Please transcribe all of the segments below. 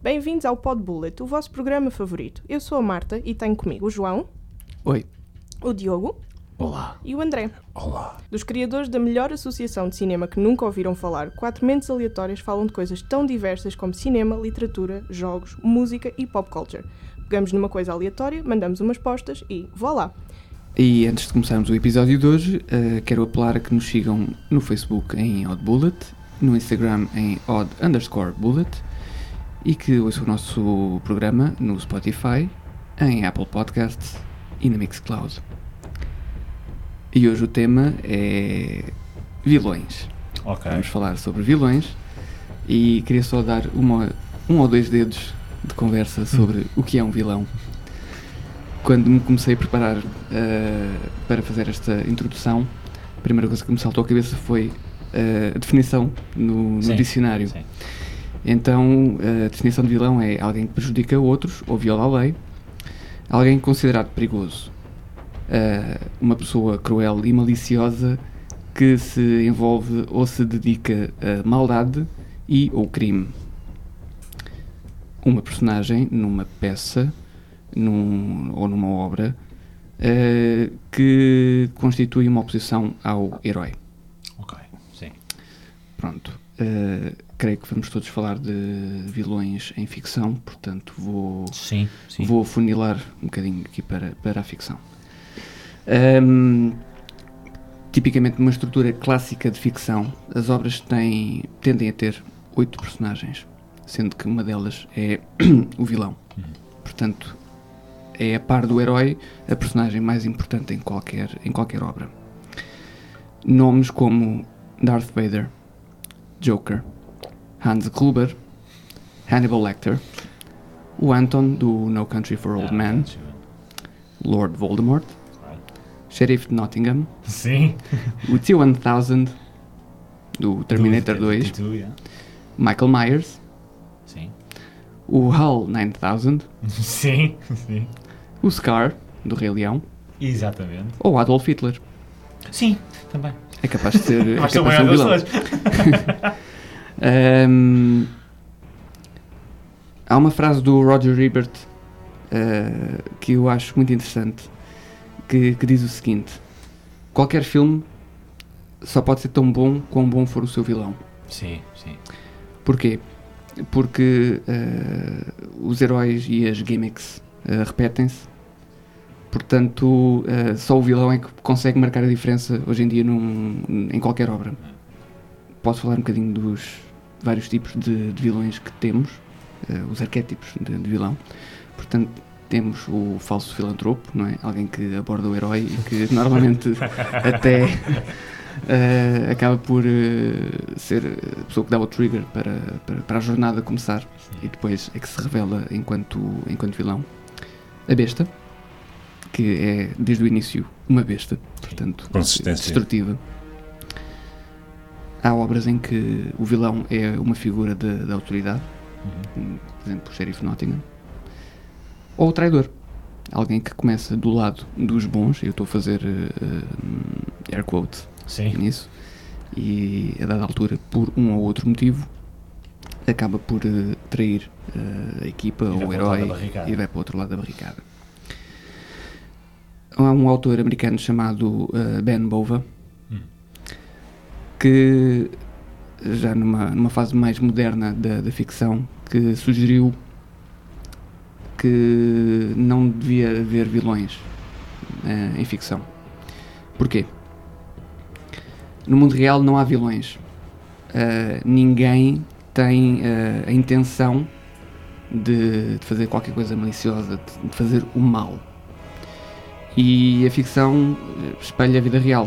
Bem-vindos ao Pod Bullet, o vosso programa favorito. Eu sou a Marta e tenho comigo o João. Oi. O Diogo. Olá. E o André. Olá. Dos criadores da melhor associação de cinema que nunca ouviram falar, 4 mentes aleatórias falam de coisas tão diversas como cinema, literatura, jogos, música e pop culture. Pegamos numa coisa aleatória, mandamos umas postas e voilá! E antes de começarmos o episódio de hoje, quero apelar a que nos sigam no Facebook em Odd Bullet, no Instagram em odd_bullet e que ouçam o nosso programa no Spotify, em Apple Podcasts e na Mixcloud. E hoje o tema é vilões. Ok. Vamos falar sobre vilões e queria só dar um ou dois dedos de conversa sobre o que é um vilão. Quando me comecei a preparar para fazer esta introdução, a primeira coisa que me saltou à cabeça foi a definição no dicionário. Sim. Então, a definição de vilão é alguém que prejudica outros ou viola a lei, alguém considerado perigoso, uma pessoa cruel e maliciosa que se envolve ou se dedica a maldade e ou crime. Uma personagem numa peça ou numa obra que constitui uma oposição ao herói. Ok, sim. Pronto. Creio que vamos todos falar de vilões em ficção, portanto Sim. vou funilar um bocadinho aqui para a ficção. Tipicamente numa estrutura clássica de ficção, as obras tendem a ter 8 personagens, sendo que uma delas é o vilão. Portanto, é a par do herói a personagem mais importante em qualquer obra. Nomes como Darth Vader, Joker, Hans Gruber, Hannibal Lecter, o Anton do No Country for Old Men, Lord Voldemort, Sheriff de Nottingham, Sim. o T-1000 do Terminator 2, Michael Myers, Sim. o HAL 9000, Sim. o Scar do Rei Leão Exatamente. ou Adolf Hitler. Sim, também. É capaz de ser, Mas são maiores vilão. pessoas. Há uma frase do Roger Ebert que eu acho muito interessante que diz o seguinte: qualquer filme só pode ser tão bom quão bom for o seu vilão. Sim. Porquê? Porque os heróis e as gimmicks repetem-se, portanto só o vilão é que consegue marcar a diferença hoje em dia em qualquer obra. Posso falar um bocadinho dos vários tipos de vilões que temos, os arquétipos de vilão. Portanto, temos o falso filantropo, não é? Alguém que aborda o herói e que normalmente até acaba por ser a pessoa que dá o trigger para a jornada começar. E depois é que se revela enquanto vilão. A besta, que é desde o início uma besta, portanto destrutiva. Há obras em que o vilão é uma figura de autoridade, por exemplo, o Sheriff de Nottingham. Ou o traidor, alguém que começa do lado dos bons, eu estou a fazer air quote nisso, e a dada altura, por um ou outro motivo, acaba por trair a equipa ou o herói e vai para o outro lado da barricada. Há um autor americano chamado Ben Bova, que já numa fase mais moderna da ficção, que sugeriu que não devia haver vilões em ficção. Porquê? No mundo real não há vilões. Ninguém tem a intenção de fazer qualquer coisa maliciosa, de fazer o mal. E a ficção espelha a vida real.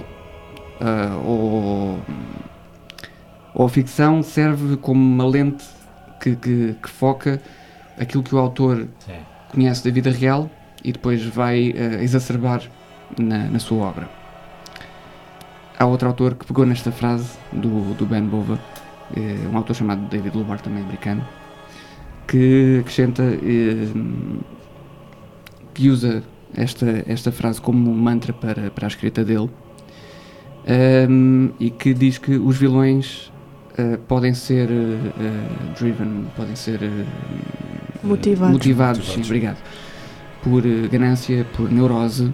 Ou a ficção serve como uma lente que foca aquilo que o autor conhece da vida real e depois vai exacerbar na sua obra. Há outro autor que pegou nesta frase do Ben Bova, um autor chamado David Lobar, também americano, que acrescenta que usa esta frase como mantra para a escrita dele, e que diz que os vilões podem ser driven, podem ser Motivados. sim, obrigado, por ganância, por neurose,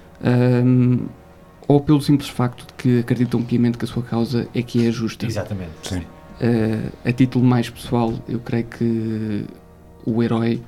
ou pelo simples facto de que acreditam piamente que a sua causa é que é justa. Exatamente. Sim. A título mais pessoal, eu creio que o herói,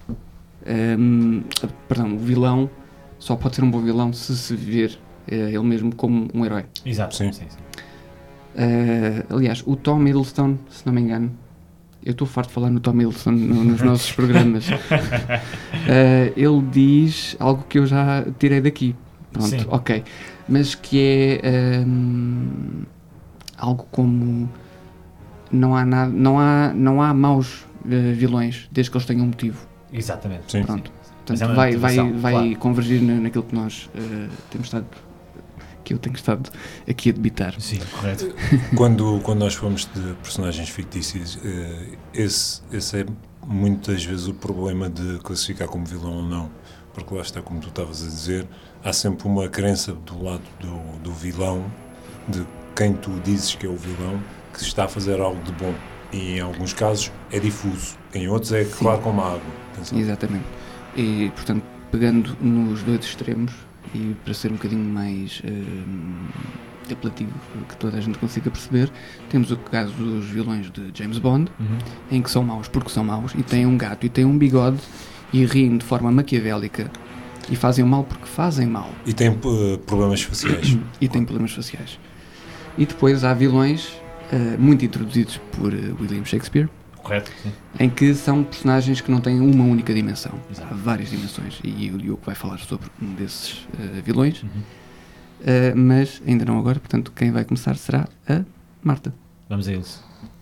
o vilão, só pode ser um bom vilão se ver ele mesmo como um herói. Exato. Sim. Aliás, o Tom Hiddleston, se não me engano, eu estou farto de falar no Tom Hiddleston nos nossos programas, ele diz algo que eu já tirei daqui. Pronto, Sim. ok. Mas que é algo como não há maus vilões desde que eles tenham um motivo. Exatamente. Sim. Pronto. Mas é Portanto, uma vai motivação, claro. convergir naquilo que nós temos estado, que eu tenho estado aqui a debitar. Sim, correto. Quando nós falamos de personagens fictícios, esse é muitas vezes o problema de classificar como vilão ou não, porque lá está, como tu estavas a dizer, há sempre uma crença do lado do vilão, de quem tu dizes que é o vilão, que está a fazer algo de bom, e em alguns casos é difuso, em outros é claro como a água. Atenção. Exatamente. E, portanto, pegando nos dois extremos, e para ser um bocadinho mais apelativo, que toda a gente consiga perceber, temos o caso dos vilões de James Bond, em que são maus porque são maus, e têm um gato e têm um bigode, e riem de forma maquiavélica, e fazem o mal porque fazem mal. E tem problemas faciais. E têm problemas faciais. E depois há vilões muito introduzidos por William Shakespeare, Correto, sim. em que são personagens que não têm uma única dimensão. Exato. Há várias dimensões, e o Diogo vai falar sobre um desses vilões, mas ainda não agora, portanto quem vai começar será a Marta. Vamos a eles.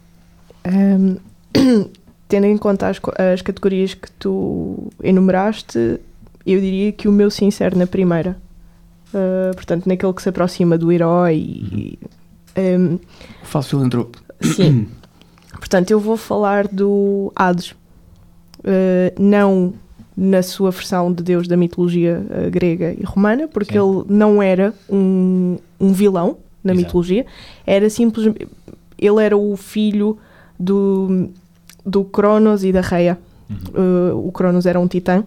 Tendo em conta as categorias que tu enumeraste, eu diria que o meu se insere na primeira. Portanto, naquele que se aproxima do herói. O falso filantropo. Sim. Portanto, eu vou falar do Hades. Não na sua versão de deus da mitologia grega e romana, porque Sim. ele não era um vilão na Exato. mitologia. Era simplesmente... Ele era o filho do Cronos e da Rhea. O Cronos era um titã.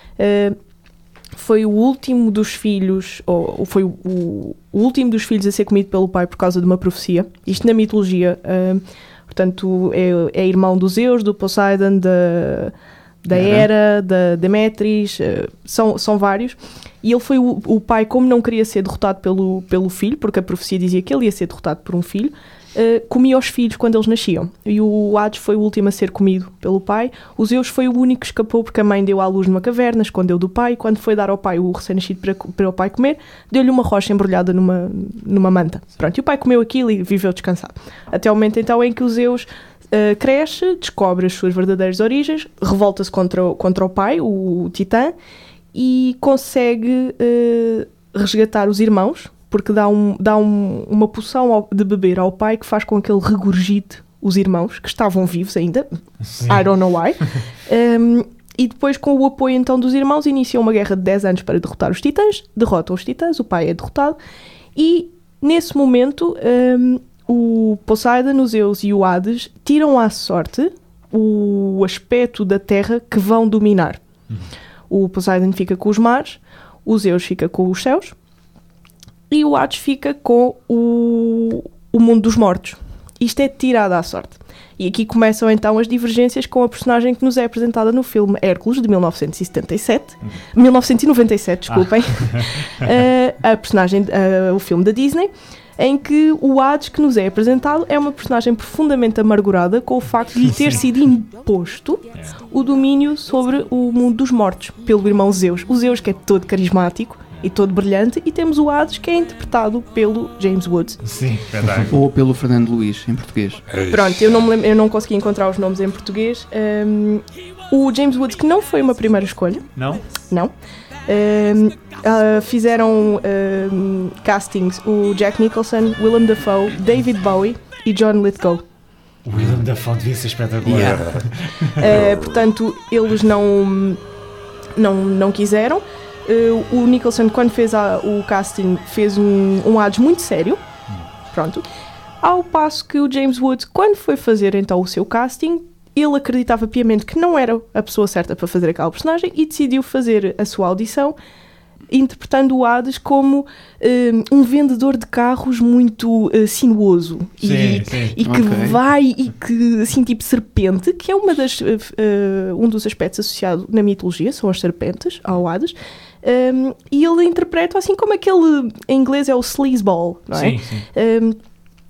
Foi o último dos filhos, ou foi o último dos filhos a ser comido pelo pai por causa de uma profecia. Isto na mitologia, portanto, é irmão do Zeus, do Poseidon, da Hera, da Demétris, são vários. E ele foi o pai, como não queria ser derrotado pelo filho, porque a profecia dizia que ele ia ser derrotado por um filho, comia os filhos quando eles nasciam. E o Hades foi o último a ser comido pelo pai. O Zeus foi o único que escapou porque a mãe deu à luz numa caverna, escondeu do pai, e quando foi dar ao pai o recém-nascido para o pai comer, deu-lhe uma rocha embrulhada numa manta. Pronto, e o pai comeu aquilo e viveu descansado. Até o momento então em que o Zeus cresce, descobre as suas verdadeiras origens, revolta-se contra o pai, o titã, e consegue resgatar os irmãos, porque dá uma poção de beber ao pai que faz com que ele regurgite os irmãos, que estavam vivos ainda. Sim. I don't know why. E depois, com o apoio então dos irmãos, iniciam uma guerra de 10 anos para derrotar os titãs. Derrotam os titãs, o pai é derrotado. E, nesse momento, o Poseidon, os Zeus e o Hades tiram à sorte o aspecto da terra que vão dominar. O Poseidon fica com os mares, o Zeus fica com os céus, e o Hades fica com o mundo dos mortos. Isto é tirado à sorte. E aqui começam então as divergências com a personagem que nos é apresentada no filme Hércules, de 1997, desculpem. A personagem, o filme da Disney, em que o Hades que nos é apresentado é uma personagem profundamente amargurada com o facto de lhe ter sido imposto o domínio sobre o mundo dos mortos pelo irmão Zeus. O Zeus, que é todo carismático e todo brilhante, e temos o Hades, que é interpretado pelo James Woods. Sim, verdade. Ou pelo Fernando Luís, em português. Pronto, eu não consegui encontrar os nomes em português. O James Woods, que não foi uma primeira escolha. Não? Não. Fizeram castings o Jack Nicholson, Willem Dafoe, David Bowie e John Lithgow. O Willem Dafoe devia ser espetacular. Portanto, eles não quiseram. O Nicholson, quando fez o casting, fez um Hades muito sério. Pronto. Ao passo que o James Woods, quando foi fazer então o seu casting, ele acreditava piamente que não era a pessoa certa para fazer aquela personagem e decidiu fazer a sua audição interpretando o Hades como um vendedor de carros muito sinuoso e que vai e que, assim, tipo serpente, que é um dos aspectos associados na mitologia, são as serpentes ao Hades. E ele interpreta assim como aquele, em inglês é o sleazeball, não é? Sim.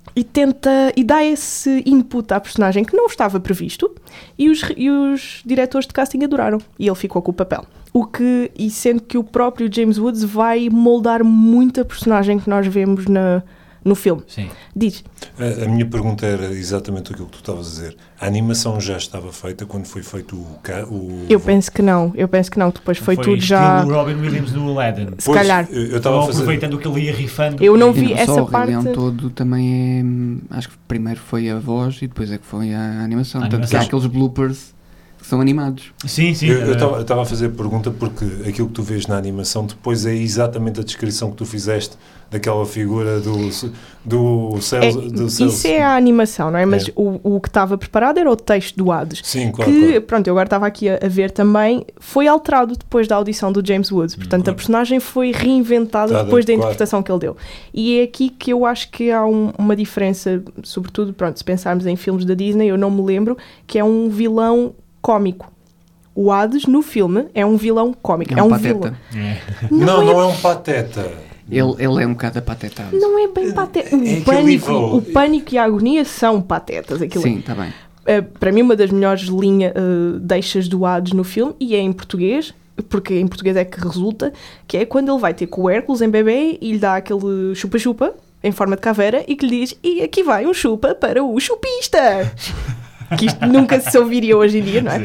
E dá esse input à personagem que não estava previsto e os diretores de casting adoraram e ele ficou com o papel. E sendo que o próprio James Woods vai moldar muito a personagem que nós vemos no filme. Sim. Diz. A minha pergunta era exatamente aquilo que tu estavas a dizer. A animação já estava feita quando foi feito o... Eu penso que não. Depois foi tudo já... Foi Robin Williams no Aladdin. Se calhar. Eu estava aproveitando o que ele ia rifando. Eu não vi essa parte. O Rei Leão todo também é... Acho que primeiro foi a voz e depois é que foi a animação. Portanto, há aqueles bloopers que são animados. Sim. Eu estava a fazer a pergunta porque aquilo que tu vês na animação depois é exatamente a descrição que tu fizeste daquela figura do Celso. Isso é a animação, não é? Mas o que estava preparado era o texto do Hades. Sim, claro. Pronto, eu agora estava aqui a ver também, foi alterado depois da audição do James Woods. Portanto, a personagem foi reinventada depois da interpretação que ele deu. E é aqui que eu acho que há uma diferença, sobretudo, pronto, se pensarmos em filmes da Disney, eu não me lembro, que é um vilão cómico. O Hades, no filme, é um vilão cómico. É um pateta. Não é um pateta. Ele é um bocado apatetado. Não é bem pateta. O pânico e a agonia são patetas. Sim, está bem. Para mim, uma das melhores deixas do Hades no filme, e é em português, porque em português é que resulta, que é quando ele vai ter com o Hércules em bebê e lhe dá aquele chupa-chupa em forma de caveira e que lhe diz: e aqui vai um chupa para o chupista. Que isto nunca se ouviria hoje em dia, não é?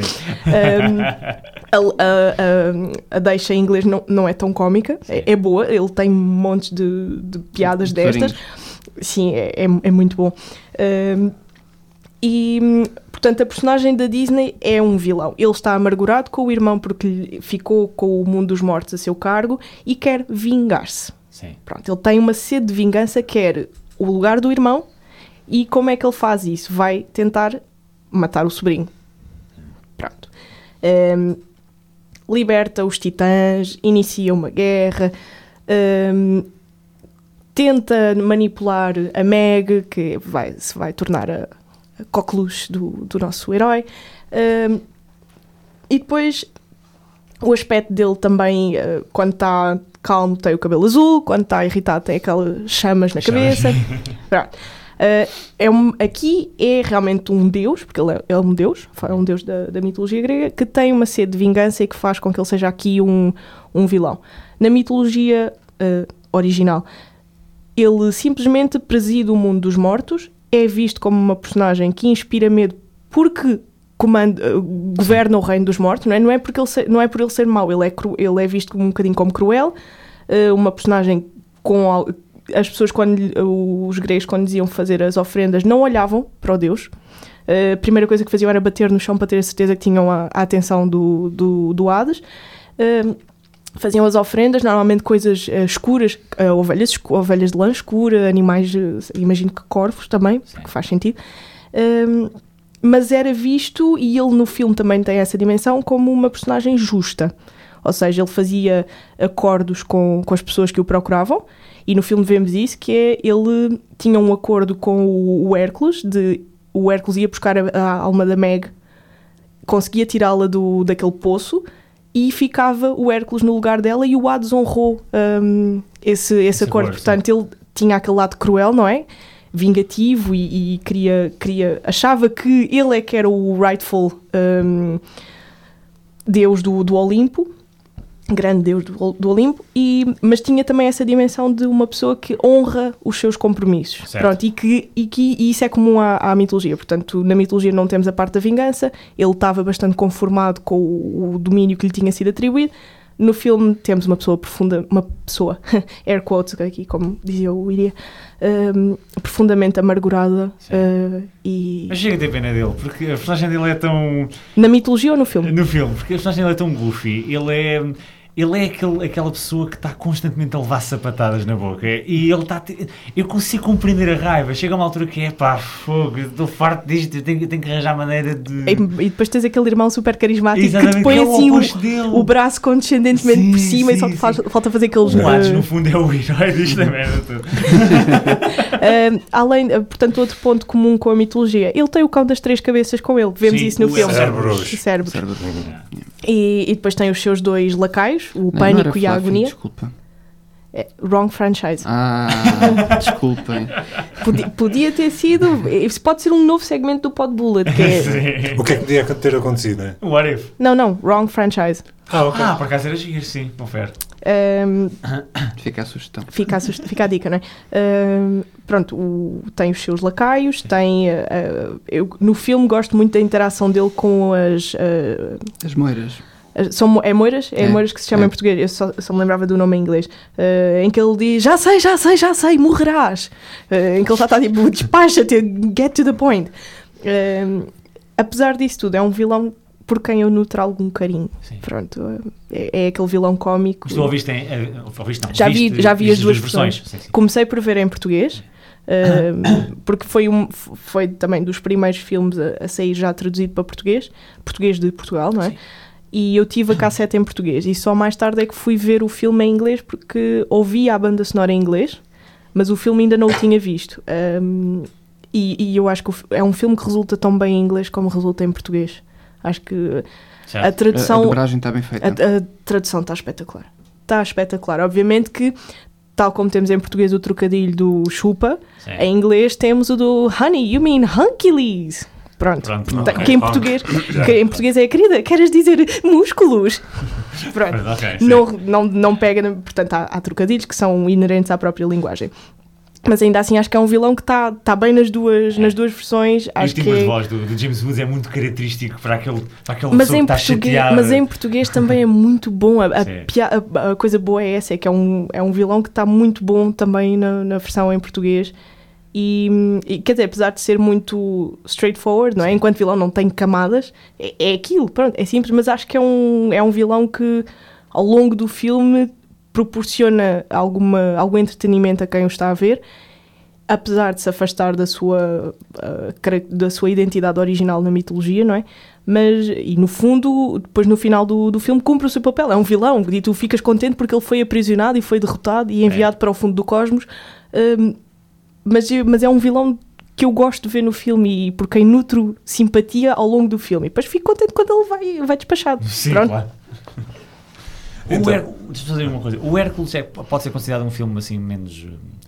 A deixa em inglês não é tão cómica, é boa, ele tem montes de piadas destas. Sim, é muito bom. E, portanto, a personagem da Disney é um vilão. Ele está amargurado com o irmão porque ficou com o mundo dos mortos a seu cargo e quer vingar-se. Pronto, ele tem uma sede de vingança, quer o lugar do irmão. E como é que ele faz isso? Vai tentar matar o sobrinho. Pronto. Liberta os titãs, inicia uma guerra, tenta manipular a Meg, que se vai tornar a coqueluche do nosso herói. E depois o aspecto dele também, quando está calmo tem o cabelo azul, quando está irritado tem aquelas chamas na cabeça. Pronto. Aqui é realmente um deus, porque ele é um deus da mitologia grega, que tem uma sede de vingança e que faz com que ele seja aqui um vilão. Na mitologia original, ele simplesmente preside o mundo dos mortos, é visto como uma personagem que inspira medo porque governa o reino dos mortos, não é por ele ser mau, ele é visto um bocadinho como cruel, uma personagem com... As pessoas, os gregos, quando diziam fazer as ofrendas, não olhavam para o deus. A primeira coisa que faziam era bater no chão para ter a certeza que tinham a atenção do Hades. Faziam as ofrendas, normalmente coisas escuras, ovelhas de lã escura, animais, imagino que corvos também, porque faz sentido. Mas era visto, e ele no filme também tem essa dimensão, como uma personagem justa. Ou seja, ele fazia acordos com as pessoas que o procuravam. E no filme vemos isso, que é, ele tinha um acordo com o Hércules, o Hércules ia buscar a alma da Meg, conseguia tirá-la daquele poço, e ficava o Hércules no lugar dela, e o Hades honrou esse acordo. Portanto, ele tinha aquele lado cruel, não é? Vingativo, e achava que ele é que era o rightful deus do Olimpo, grande deus do Olimpo, mas tinha também essa dimensão de uma pessoa que honra os seus compromissos. Pronto, e isso é comum à mitologia. Portanto, na mitologia não temos a parte da vingança, ele estava bastante conformado com o domínio que lhe tinha sido atribuído. No filme temos uma pessoa, air quotes aqui, como dizia o Iria, profundamente amargurada. Mas chega a ter pena dele, porque a personagem dele é tão... Na mitologia ou no filme? No filme, porque a personagem dele é tão goofy, ele ele é aquela pessoa que está constantemente a levar sapatadas na boca e ele está... Eu consigo compreender a raiva. Chega a uma altura que é pá, fogo, estou farto disto, eu tenho que arranjar maneira de... E depois tens aquele irmão super carismático Exatamente, que te põe que é o assim oposto dele. o braço condescendentemente por cima e só te falta fazer aqueles... O Hades, no fundo, é o herói disto da merda toda. Além, portanto, outro ponto comum com a mitologia, ele tem o cão das 3 cabeças com ele, vemos Sim, isso no filme. Cerberus. E depois tem os seus 2 lacaios, o Não Pânico era e a Fluffy, Agonia. Desculpa. Wrong franchise. Desculpem. Podia ter sido. Isso pode ser um novo segmento do Pod Bullet. Que é, O que é que podia ter acontecido, né? What if? não, wrong franchise. Ok. Por acaso era giro, sim, confere. Fica a sugestão. Fica a dica, não é? Pronto, tem os seus lacaios, tem... eu no filme gosto muito da interação dele com As moiras. É moiras? É moiras que se chama em português. Eu só me lembrava do nome em inglês. Em que ele diz, já sei, morrerás. Em que ele já está tipo, despacha-te, get to the point. Apesar disso tudo, é um vilão por quem eu nutro algum carinho. Sim. Pronto, é aquele vilão cómico. Mas tu ouviste Já vi as duas versões. Sim. Comecei por ver em português, porque foi também dos primeiros filmes a sair já traduzido para português de Portugal, não é? Sim. E eu tive a cassete em português e só mais tarde é que fui ver o filme em inglês porque ouvia a banda sonora em inglês, mas o filme ainda não o tinha visto. E eu acho que é um filme que resulta tão bem em inglês como resulta em português. Acho que certo. a tradução... A dobragem está bem feita. A tradução está espetacular. Está espetacular. Obviamente que, tal como temos em português o trocadilho do chupa, Sim. em inglês temos o do honey, you mean Hunkies. Pronto. Okay. Que em português é querida, queres dizer músculos? Pronto. Okay, não pega, portanto há trocadilhos que são inerentes à própria linguagem. Mas ainda assim acho que é um vilão que está bem nas duas versões. Acho e o timbre de voz do James Woods é muito característico para aquele pessoa que está chateada. Mas em português também é muito bom. A coisa boa é essa, é que é um vilão que está muito bom também na versão em português. E quer dizer, apesar de ser muito straightforward, não é? Enquanto vilão não tem camadas, é aquilo, pronto, é simples, mas acho que é um vilão que ao longo do filme proporciona algum entretenimento a quem o está a ver, apesar de se afastar da sua identidade original na mitologia, não é? Mas, e no fundo, depois no final do filme cumpre o seu papel, é um vilão, e tu ficas contente porque ele foi aprisionado e foi derrotado e enviado para o fundo do cosmos. Mas é um vilão que eu gosto de ver no filme e por quem nutro simpatia ao longo do filme. E depois fico contente quando ele vai despachado. Sim, pronto. claro. Então. Deixa-me fazer uma coisa. O Hércules pode ser considerado um filme assim menos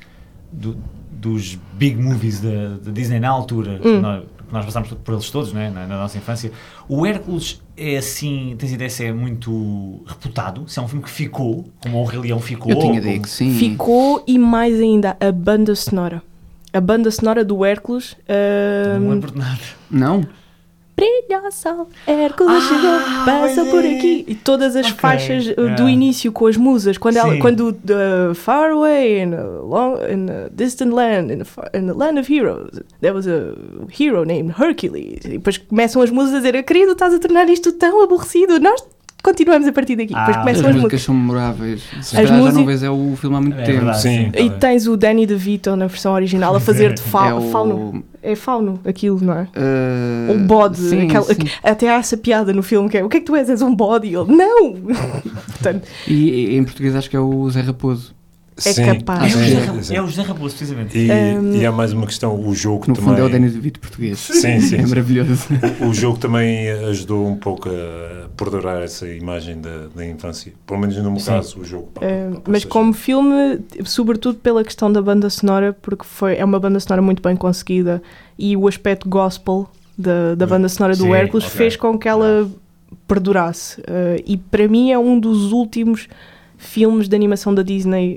dos big movies da Disney na altura, que nós passámos por eles todos, né, na nossa infância. O Hércules é assim, tens ideia se é muito reputado? Se é um filme que ficou, como o Rei Leão ficou? Eu tinha ideia que sim. Ficou, e mais ainda, a banda sonora. A banda sonora do Hércules... Não me lembro de nada. Não? Brilha o sol, Hércules chegou, passa por aqui. E todas as faixas do início com as musas, quando Far Away in a distant land, in the land of heroes, there was a hero named Hercules. E depois começam as musas a dizer, querido, estás a tornar isto tão aborrecido, nós continuamos a partir daqui. Depois começam as músicas são memoráveis. Se já não vês o filme há muito tempo. Verdade, sim. E tens o Danny DeVito na versão original a fazer de fauno. É fauno, aquilo, não é? O bode. Sim. Até há essa piada no filme que é, o que é que tu és? És um bode? E ele, não! Portanto, e em português acho que é o Zé Raposo. Capaz. É o José Raposo, precisamente. E há mais uma questão, o jogo que no também... fundo é o Danny DeVito português. Sim. É maravilhoso. O jogo também ajudou um pouco a perdurar essa imagem da infância. Pelo menos no meu caso, o jogo. Mas como filme, sobretudo pela questão da banda sonora, porque é uma banda sonora muito bem conseguida e o aspecto gospel da banda sonora do Hércules fez com que ela perdurasse. E para mim é um dos últimos filmes de animação da Disney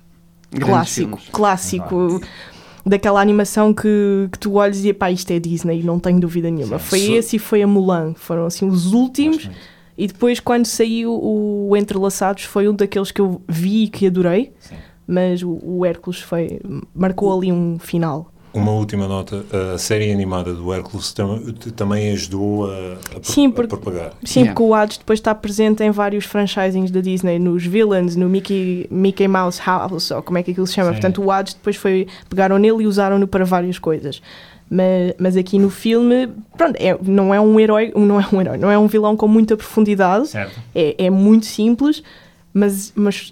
clássico, daquela animação que tu olhas e pá, isto é Disney, não tenho dúvida nenhuma. Foi esse e foi a Mulan, foram assim os últimos. E depois quando saiu o Entrelaçados foi um daqueles que eu vi e que adorei. Sim. Mas o Hércules marcou ali um final. Uma última nota, a série animada do Hércules também ajudou a propagar. Sim, porque o Hades depois está presente em vários franchisings da Disney, nos Villains, no Mickey Mouse House, ou como é que aquilo se chama. Sim. Portanto, o Hades depois pegaram nele e usaram-no para várias coisas. Mas aqui no filme, pronto, não é um vilão com muita profundidade, Certo. é muito simples, mas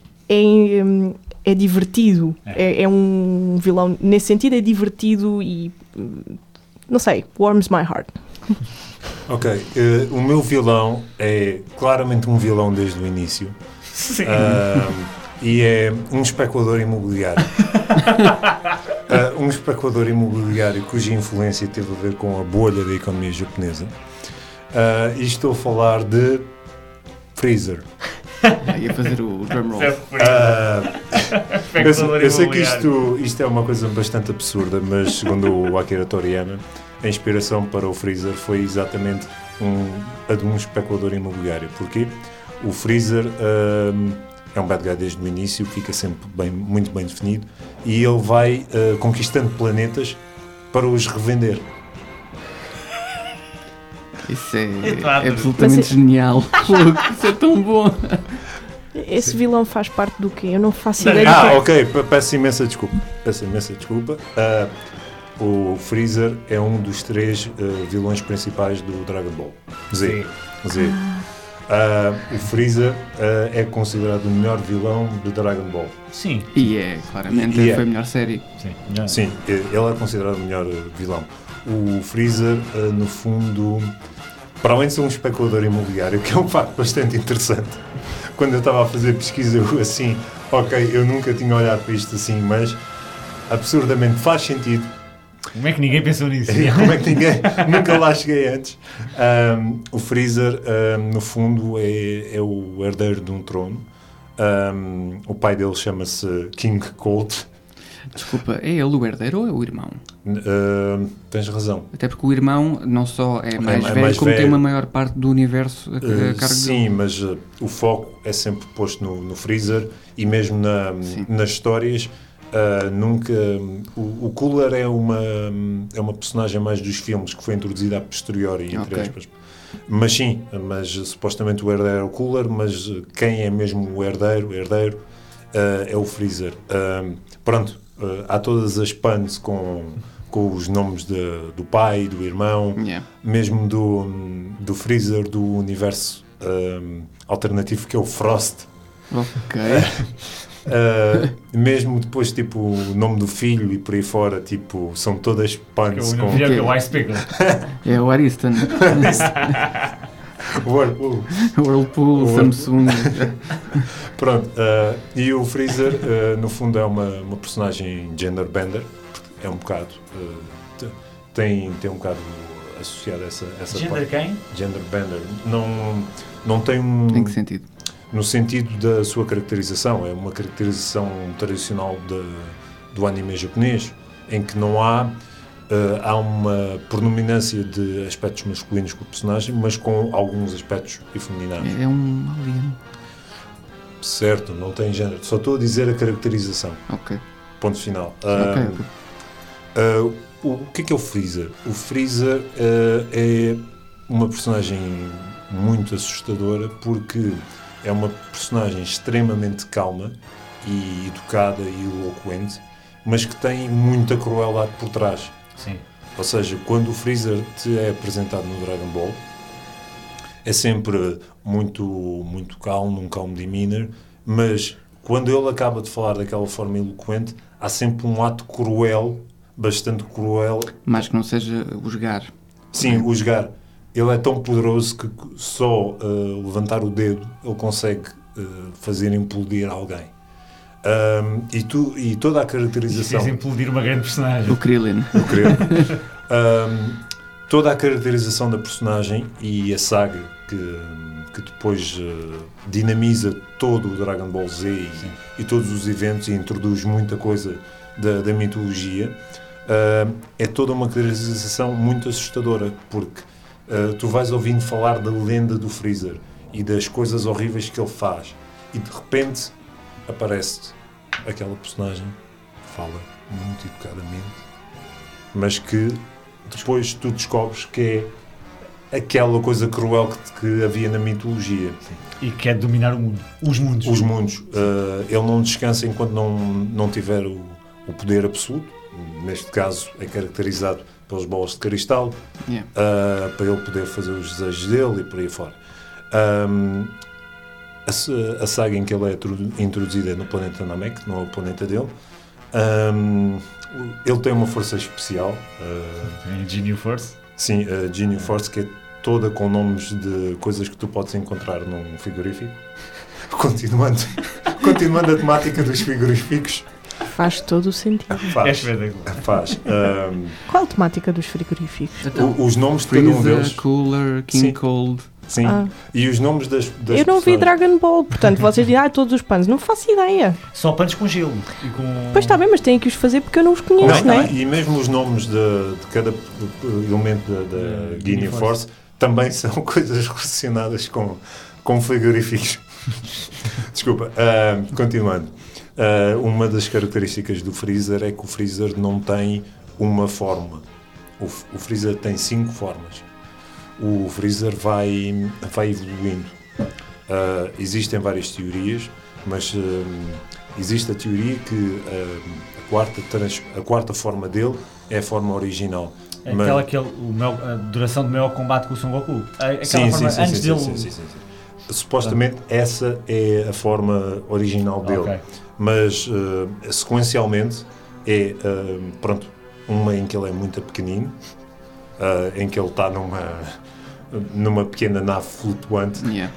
é divertido. É um vilão, nesse sentido, é divertido e, não sei, warms my heart. Ok, o meu vilão é claramente um vilão desde o início. Sim. E é um especulador imobiliário. Um especulador imobiliário cuja influência teve a ver com a bolha da economia japonesa. E estou a falar de Freezer. Ia fazer o drum roll. Eu sei que isto é uma coisa bastante absurda, mas segundo o Akira Toriyama, a inspiração para o Freezer foi exatamente a de um especulador imobiliário. Porquê? O Freezer é um bad guy desde o início, fica sempre muito bem definido, e ele vai conquistando planetas para os revender. Isso é Claro. absolutamente genial. Isso é tão bom. Esse vilão faz parte do quê? Eu não faço ideia. do que é. Ok, peço imensa desculpa. O Freezer é um dos 3 vilões principais do Dragon Ball Z. O Freezer é considerado o melhor vilão do Dragon Ball. Sim. E claramente foi a melhor série. Sim, ele é considerado o melhor vilão. O Freezer, no fundo, para além de ser um especulador imobiliário, que é um facto bastante interessante, quando eu estava a fazer pesquisa, eu nunca tinha olhado para isto assim, mas absurdamente faz sentido. Como é que ninguém pensou nisso? Como é que nunca lá cheguei antes. O Freezer, no fundo, é o herdeiro de um trono. O pai dele chama-se King Cold. Desculpa, é ele o herdeiro ou é o irmão? Tens razão. Até porque o irmão não só é mais velho, mais como velho. tem uma maior parte do universo a cargo sim, dele. mas o foco é sempre posto no Freezer, e mesmo nas histórias nunca... O Cooler é uma personagem mais dos filmes, que foi introduzida a posteriori, entre aspas. Mas sim, supostamente o herdeiro é o Cooler, mas quem é mesmo o herdeiro é o Freezer. Há todas as puns com os nomes do pai, do irmão, mesmo do Freezer do universo alternativo, que é o Frost. Ok. Mesmo depois, tipo, o nome do filho e por aí fora, tipo, são todas puns com... Que é o Ice Pickle. É o Ariston. Whirlpool, Samsung. Pronto, e o Freezer, no fundo, é uma personagem genderbender, é um bocado... tem um bocado associado a essa Gender quem? Genderbender. Não tem Em que sentido? No sentido da sua caracterização. É uma caracterização tradicional do anime japonês, em que não há uma predominância de aspectos masculinos com o personagem, mas com alguns aspectos efeminados. É um alien. Certo, não tem género. Só estou a dizer a caracterização. Ok. Ponto final. O que é o Freezer? O Freezer é uma personagem muito assustadora, porque é uma personagem extremamente calma e educada e eloquente, mas que tem muita crueldade por trás. Sim. Ou seja, quando o Freezer te é apresentado no Dragon Ball, é sempre muito, muito calmo, um calm demeanor, mas quando ele acaba de falar daquela forma eloquente, há sempre um ato cruel, bastante cruel. Mais que não seja o jogar. Sim, o jogar. Ele é tão poderoso que só levantar o dedo ele consegue fazer implodir alguém. E toda a caracterização... Fez implodir uma grande personagem. O Krillin. Toda a caracterização da personagem e a saga que depois dinamiza todo o Dragon Ball Z e todos os eventos, e introduz muita coisa da mitologia, é toda uma caracterização muito assustadora, porque tu vais ouvindo falar da lenda do Freezer e das coisas horríveis que ele faz, e de repente aparece aquela personagem que fala muito educadamente mas que depois tu descobres que é aquela coisa cruel que havia na mitologia. E quer dominar o mundo. Os mundos. Os mundos. Ele não descansa enquanto não tiver o poder absoluto. Neste caso é caracterizado pelas bolas de cristal, para ele poder fazer os desejos dele e por aí fora. A saga em que ele é introduzido é no planeta Namek, não é o planeta dele. Ele tem uma força especial. Genie Force? Sim, a Genie Force, que é toda com nomes de coisas que tu podes encontrar num frigorífico. Continuando a temática dos frigoríficos. Faz todo o sentido. Faz. Qual a temática dos frigoríficos? Então, os nomes de cada um Freezer, deles. Cooler, King Sim. Cold. Sim. E os nomes das Eu não vi Dragon Ball, portanto vocês dizem, todos os panos. Não faço ideia. Só panos com gelo. E com... Pois está bem, mas têm que os fazer porque eu não os conheço, não é? E mesmo os nomes de cada elemento da Genie Force também são coisas relacionadas com frigoríficos. Desculpa, continuando. Uma das características do Freezer é que o Freezer não tem uma forma. O Freezer tem 5 formas. O Freezer vai evoluindo. Existem várias teorias, mas existe a teoria que a quarta forma dele é a forma original. Aquela que a duração do maior combate com o Son Goku. Sim. Dele... Supostamente essa é a forma original dele. Okay. Mas sequencialmente é uma em que ele é muito pequenino, em que ele está numa pequena nave flutuante.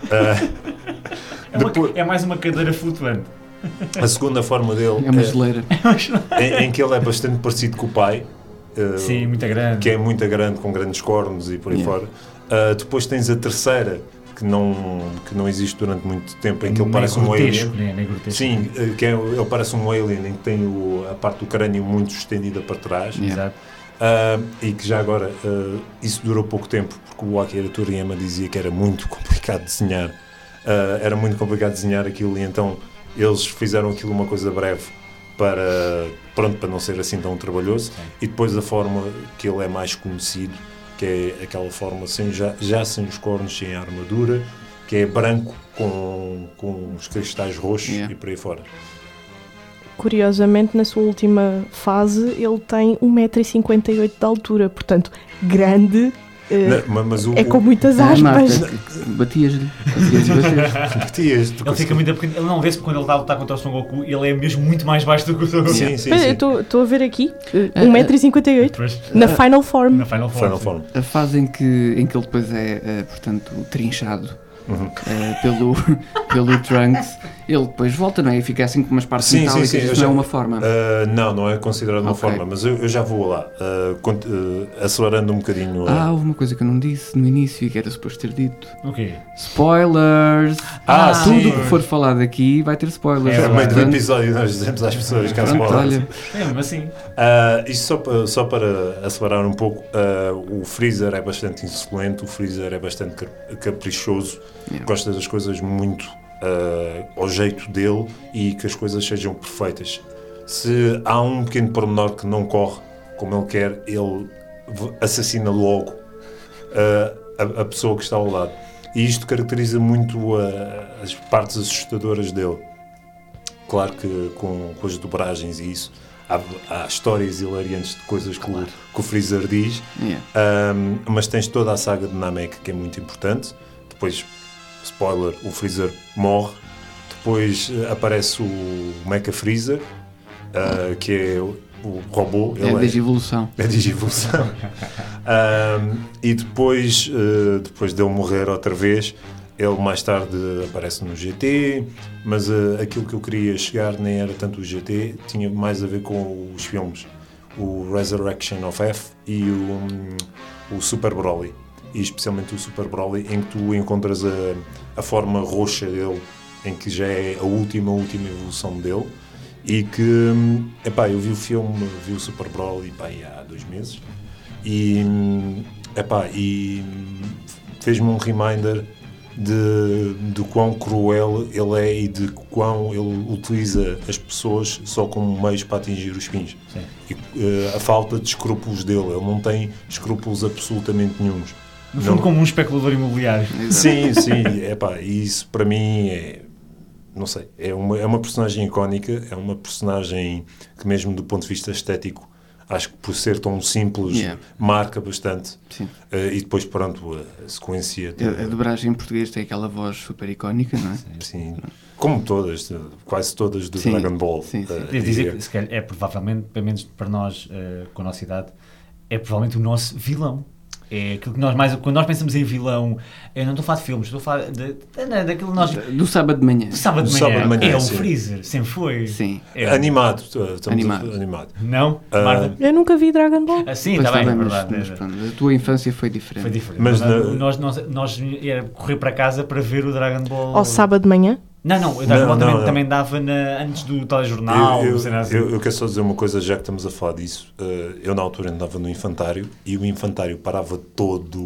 É mais uma cadeira flutuante. A segunda forma dele é uma geleira. Em que ele é bastante parecido com o pai. Sim, muito grande. Que é muito grande, com grandes cornos e por aí fora. Depois tens a terceira, que não existe durante muito tempo, em que ele parece um alien. Sim, ele parece um alien em que tem a parte do crânio muito estendida para trás. Exato. E que já agora isso durou pouco tempo, porque o Akira Toriyama dizia que era muito complicado de desenhar. Era muito complicado desenhar aquilo, e então eles fizeram aquilo uma coisa breve para não ser assim tão trabalhoso. Sim. E depois a forma que ele é mais conhecido, que é aquela forma já sem os cornos, sem a armadura, que é branco com os cristais roxos e por aí fora. Curiosamente, na sua última fase, ele tem 1,58 m de altura, portanto, grande, com muitas aspas. Batias-lhe. Ele fica muito pequeno. Ele não vê-se quando ele está a lutar contra o Son Goku, ele é mesmo muito mais baixo do que o Son Goku. Sim. Estou a ver aqui, 1,58 m na Final Form. Final Form. A fase em que ele depois é, portanto, trinchado pelo Trunks, ele depois volta, não é? E fica assim com umas partes metálicas. Isso não é uma forma? Não é considerado uma forma, mas eu já vou lá, acelerando um bocadinho. Houve uma coisa que eu não disse no início e que era suposto ter dito. O quê? Spoilers! Tudo o que for falado aqui vai ter spoilers. No meio do episódio nós dizemos às pessoas que há spoilers. Mesmo assim. Isto só para acelerar um pouco, o Freezer é bastante insolente, o Freezer é bastante caprichoso, gosta das coisas muito ao jeito dele e que as coisas sejam perfeitas. Se há um pequeno pormenor que não corre como ele quer, ele assassina logo a pessoa que está ao lado. E isto caracteriza muito as partes assustadoras dele. Claro que com as dobragens e isso, há histórias hilariantes de coisas que o Freezer diz, mas tens toda a saga de Namek, que é muito importante. Depois, spoiler, o Freezer morre. Depois aparece o Mecha Freezer, que é o robô. É a Digivolução. E depois dele morrer outra vez, ele mais tarde aparece no GT, mas aquilo que eu queria chegar nem era tanto o GT, tinha mais a ver com os filmes, o Resurrection of F e o Super Broly. E especialmente o Super Broly, em que tu encontras a forma roxa dele, em que já é a última evolução dele, e que, eu vi o filme, vi o Super Broly há 2 meses, e fez-me um reminder de quão cruel ele é e de quão ele utiliza as pessoas só como meios para atingir os fins. Sim. E a falta de escrúpulos dele, ele não tem escrúpulos absolutamente nenhuns. No fundo, Não- como um especulador imobiliário. Sim, e isso para mim não sei, é uma personagem icónica, é uma personagem que mesmo do ponto de vista estético, acho que por ser tão simples, marca bastante. Sim. E depois, pronto, a sequência... A dobragem em português tem aquela voz super icónica, não é? Sim, como todas, quase todas do Sim, Dragon Ball. sim, sim. Devo dizer que se calhar, é provavelmente, pelo menos para nós, com a nossa idade, é provavelmente o nosso vilão. É aquilo que nós mais... Quando nós pensamos em vilão, eu não estou a falar de filmes, estou a falar daquilo que nós... Do sábado de manhã. Do sábado Do de manhã, sábado de manhã, é o sim. Freezer, sempre foi. Sim. É. Animado, estamos Animado. animado. Não? Marta? Eu nunca vi Dragon Ball. Sim, Pois está bem, é mas verdade. pronto, a tua infância foi diferente. Foi diferente. Mas Nós era correr para casa para ver o Dragon Ball. Ao sábado de manhã. Não, o Dragon Ball Não. também dava antes do telejornal. Eu quero só dizer uma coisa, já que estamos a falar disso. Eu na altura andava no infantário e o infantário parava todo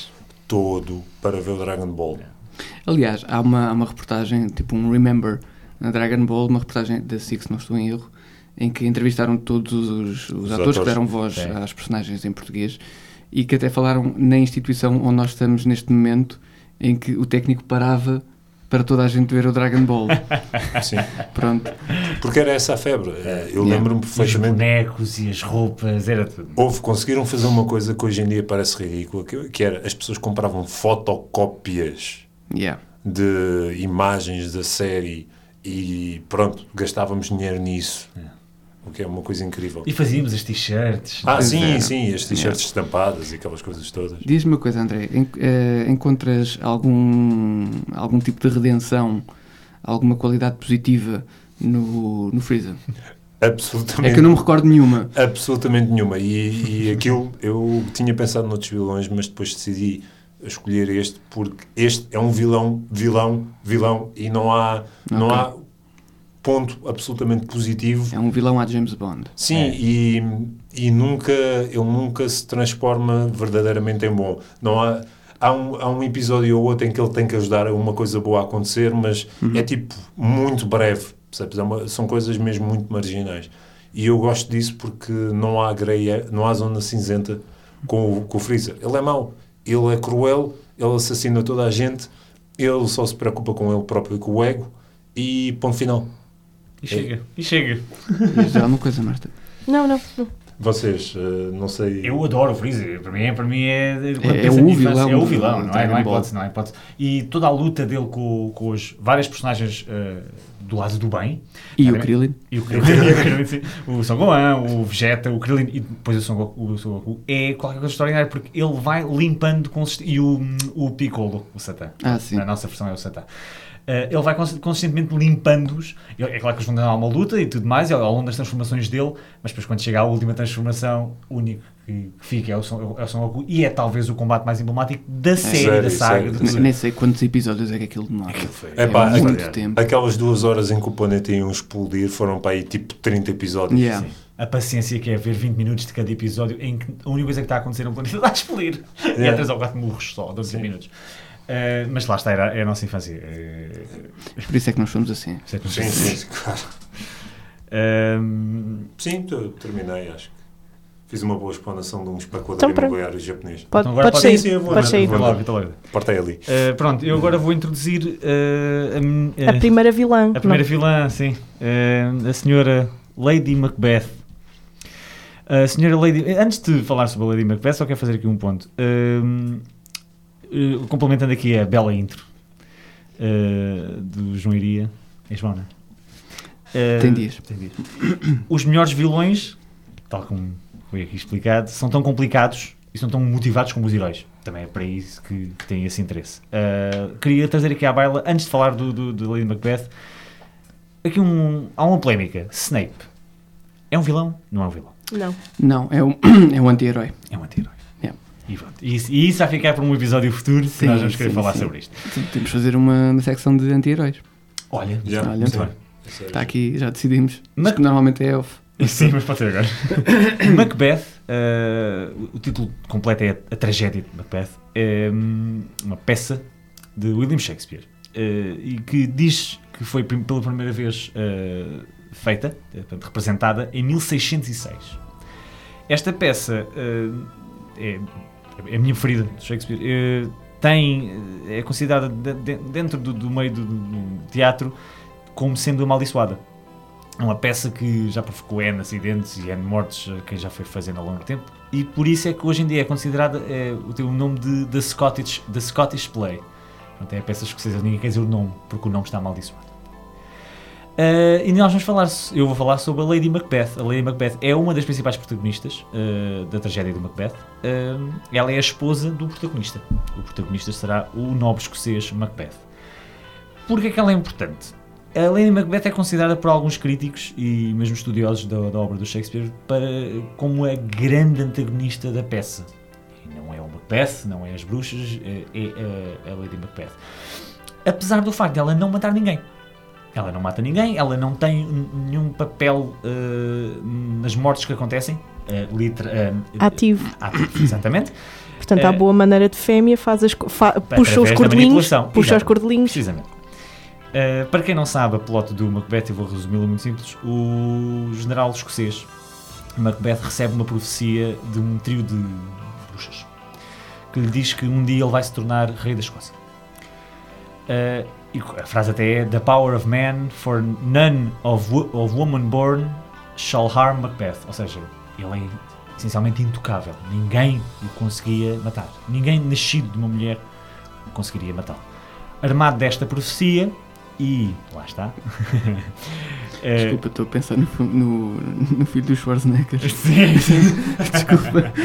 para ver o Dragon Ball. Aliás, há uma reportagem, tipo um Remember na Dragon Ball, uma reportagem da SIC, se não estou em erro, em que entrevistaram todos os atores que deram voz às personagens em português e que até falaram na instituição onde nós estamos neste momento, em que o técnico parava para toda a gente ver o Dragon Ball. Sim. Pronto. Porque era essa a febre. Eu lembro-me Os perfeitamente. bonecos e as roupas, era tudo. Conseguiram fazer uma coisa que hoje em dia parece ridícula, que era as pessoas compravam fotocópias Yeah. de imagens da série e pronto, gastávamos dinheiro nisso. O que é uma coisa incrível. E fazíamos as t-shirts. Sim, as t-shirts estampadas e aquelas coisas todas. Diz-me uma coisa, André, encontras algum tipo de redenção, alguma qualidade positiva no Freeza? Absolutamente. É que eu não me recordo nenhuma. Absolutamente nenhuma. E aquilo, eu tinha pensado noutros vilões, mas depois decidi escolher este, porque este é um vilão, e não há ponto absolutamente positivo. É um vilão à James Bond. Sim, e ele nunca se transforma verdadeiramente em bom. Não há um episódio ou outro em que ele tem que ajudar a uma coisa boa a acontecer, mas é tipo muito breve, percebes? São coisas mesmo muito marginais. E eu gosto disso porque não há zona cinzenta com o Freezer. Ele é mau, ele é cruel, ele assassina toda a gente, ele só se preocupa com ele próprio e com o ego, e ponto final. E chega. Diz alguma coisa, Marta? Não. Vocês, não sei... Eu adoro o Freezer. Para mim é o vilão. É o vilão, do não é? Não há Dragon Ball. hipótese. E toda a luta dele com os vários personagens do lado do bem. E o Krillin? E o Krillin, sim. O Son Gohan, o Vegeta, o Krillin e depois o Son Goku. É qualquer coisa extraordinária porque ele vai limpando e o Piccolo, o Satã. Sim. A nossa versão é o Satã. Ele vai consistentemente limpando-os. É claro que eles vão dar uma luta e tudo mais, ao longo das transformações dele, mas depois quando chega à última transformação, o único que fica é o Son Goku, e é talvez o combate mais emblemático da série, da saga. Nem sei quantos episódios é que aquilo demora. É muito tempo. Aquelas 2 horas em que o planeta ia explodir foram para aí tipo 30 episódios. Yeah. A paciência que é ver 20 minutos de cada episódio em que a única coisa que está a acontecer no planeta está a explodir. E há 3 ou 4 murros só, 12 minutos. Mas lá está, é a nossa infância. Por isso é que nós somos assim. Sim, claro. Sim, terminei, acho que fiz uma boa explanação de um especulador imobiliário japonês. Pode sair. Sim, eu vou Pode sair. Partei ali. Pronto, eu agora vou introduzir A primeira vilã. a primeira vilã, sim. A senhora Lady Macbeth. A senhora Lady... Antes de falar sobre a Lady Macbeth, só quero fazer aqui um ponto. Complementando aqui a bela intro do João Iria. É João, não é? Tem dias. Os melhores vilões, tal como foi aqui explicado, são tão complicados e são tão motivados como os heróis. Também é para isso que tem esse interesse. Queria trazer aqui à baila, antes de falar do Lady Macbeth, aqui há uma polémica. Snape é um vilão? Não é um vilão? Não, é um anti-herói. É um anti-herói. Yeah. E pronto. E isso vai ficar para um episódio futuro, que nós vamos querer falar sobre isto. Temos de fazer uma secção de anti-heróis. Olha, Olha, muito bem. está aqui, já decidimos. Mas que normalmente é off. Sim, mas pode ser agora. Macbeth, o título completo é A Tragédia de Macbeth, é uma peça de William Shakespeare, e que diz que foi pela primeira vez feita, portanto, representada em 1606. Esta peça é a minha preferida de Shakespeare. É considerada dentro do meio do teatro como sendo amaldiçoada. É uma peça que já provocou N acidentes e N mortes a quem já foi fazendo ao longo do tempo, e por isso é que hoje em dia é considerada, tem o nome de The Scottish Play. Portanto, é a peça escocesa, ninguém quer dizer o nome, porque o nome está amaldiçoado. E eu vou falar sobre a Lady Macbeth. A Lady Macbeth é uma das principais protagonistas da tragédia do Macbeth. Ela é a esposa do protagonista. O protagonista será o nobre escocês Macbeth. Porquê é que ela é importante? A Lady Macbeth é considerada por alguns críticos e mesmo estudiosos da obra do Shakespeare como a grande antagonista da peça. E não é o Macbeth, não é as bruxas, é a Lady Macbeth. Apesar do facto de ela não matar ninguém. Ela não mata ninguém, ela não tem nenhum papel nas mortes que acontecem. Ativo. Exatamente. Portanto, à boa maneira de fêmea, puxa os cordelinhos. Precisamente. Para quem não sabe a plot do Macbeth, eu vou resumi-lo muito simples. O general escocês Macbeth recebe uma profecia de um trio de bruxas que lhe diz que um dia ele vai se tornar rei da Escócia. E a frase até é: "The power of man, for none of woman born shall harm Macbeth." Ou seja, ele é essencialmente intocável. Ninguém o conseguia matar. Ninguém nascido de uma mulher o conseguiria matá-lo. Armado desta profecia, e lá está. Desculpa, estou a pensar no filho do Schwarzenegger. Sim. Desculpa.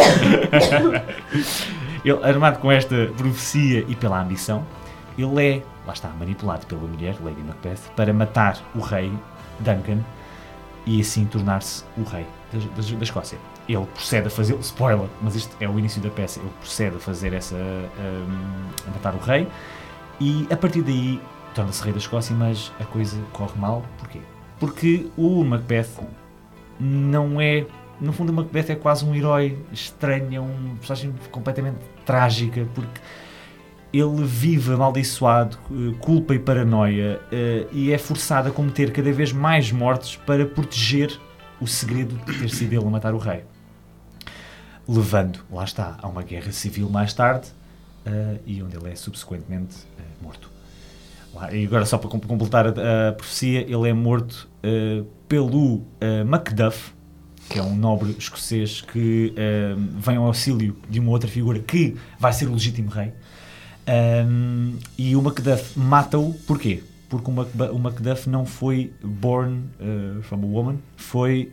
Ele, armado com esta profecia e pela ambição, ele é, lá está, manipulado pela mulher, Lady Macbeth, para matar o rei Duncan e assim tornar-se o rei da Escócia. Ele procede a fazer, spoiler, mas isto é o início da peça, ele procede a fazer a matar o rei, e a partir daí torna-se rei da Escócia, mas a coisa corre mal. Porquê? Porque o Macbeth não é... No fundo, o Macbeth é quase um herói estranho, é uma personagem completamente trágica, porque ele vive amaldiçoado, culpa e paranoia, e é forçado a cometer cada vez mais mortes para proteger o segredo de ter sido ele a matar o rei. Levando, lá está, a uma guerra civil mais tarde, e onde ele é subsequentemente morto. E agora, só para completar a profecia, ele é morto pelo Macduff, que é um nobre escocês que vem ao auxílio de uma outra figura que vai ser o legítimo rei. E o Macduff mata-o. Porquê? Porque o Macduff não foi born from a woman, foi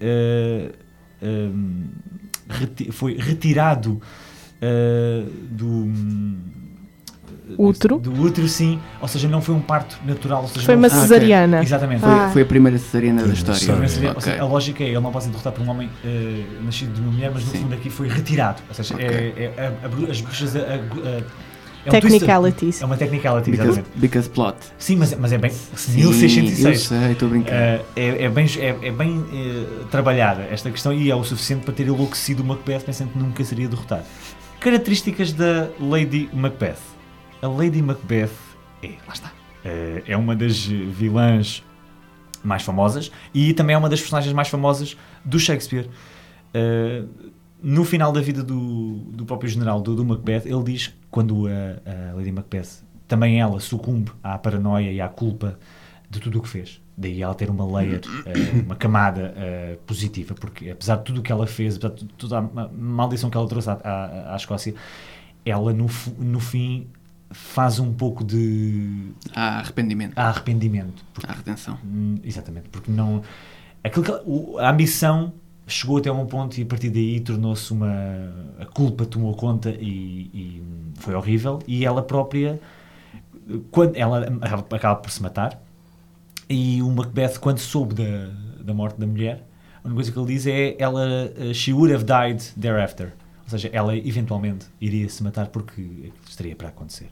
retirado do útero? Do útero, sim. Ou seja, não foi um parto natural. Ou seja, foi uma cesariana. Okay. Exatamente. Foi a primeira cesariana da história. Ou seja, a lógica é: ele não pode ser derrotado por um homem nascido de uma mulher, mas no fundo aqui foi retirado. Ou seja, as bruxas... Technicalities. É uma technicality, because plot. Sim, mas é bem... 1606. Eu sei, estou a brincar. É bem trabalhada esta questão, e é o suficiente para ter enlouquecido o Macbeth pensando que nunca seria derrotado. Características da Lady Macbeth. A Lady Macbeth lá está, é uma das vilãs mais famosas e também é uma das personagens mais famosas do Shakespeare. No final da vida do próprio general, do Macbeth, ele diz, quando a Lady Macbeth, também ela sucumbe à paranoia e à culpa de tudo o que fez. Daí ela ter uma layer, uma camada positiva, porque apesar de tudo o que ela fez, apesar de toda a maldição que ela trouxe à Escócia, ela no fim faz um pouco de... Há arrependimento. Há redenção. Exatamente, porque não... a ambição chegou até um ponto e a partir daí tornou-se a culpa tomou conta e foi horrível, e ela própria, quando ela acaba por se matar, e o Macbeth, quando soube da morte da mulher, a única coisa que ele diz é she would have died thereafter. Ou seja, ela eventualmente iria se matar porque estaria para acontecer.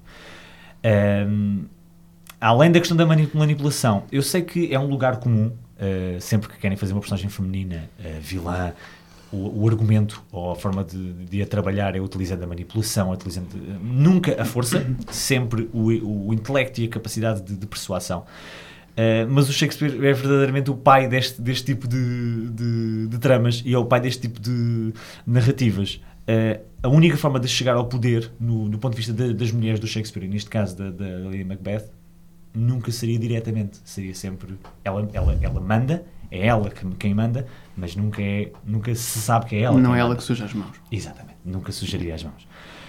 Além da questão da manipulação, eu sei que é um lugar comum, sempre que querem fazer uma personagem feminina, vilã, o argumento ou a forma de a trabalhar é utilizando a manipulação, nunca a força, sempre o intelecto e a capacidade de persuasão. Mas o Shakespeare é verdadeiramente o pai deste tipo de tramas e é o pai deste tipo de narrativas. A única forma de chegar ao poder, no ponto de vista das mulheres do Shakespeare, neste caso da Lady Macbeth, nunca seria diretamente. Seria sempre... Ela manda, é ela quem manda, mas nunca se sabe que é ela. Não é ela manda. que suja as mãos. Exatamente. Nunca sujaria as mãos.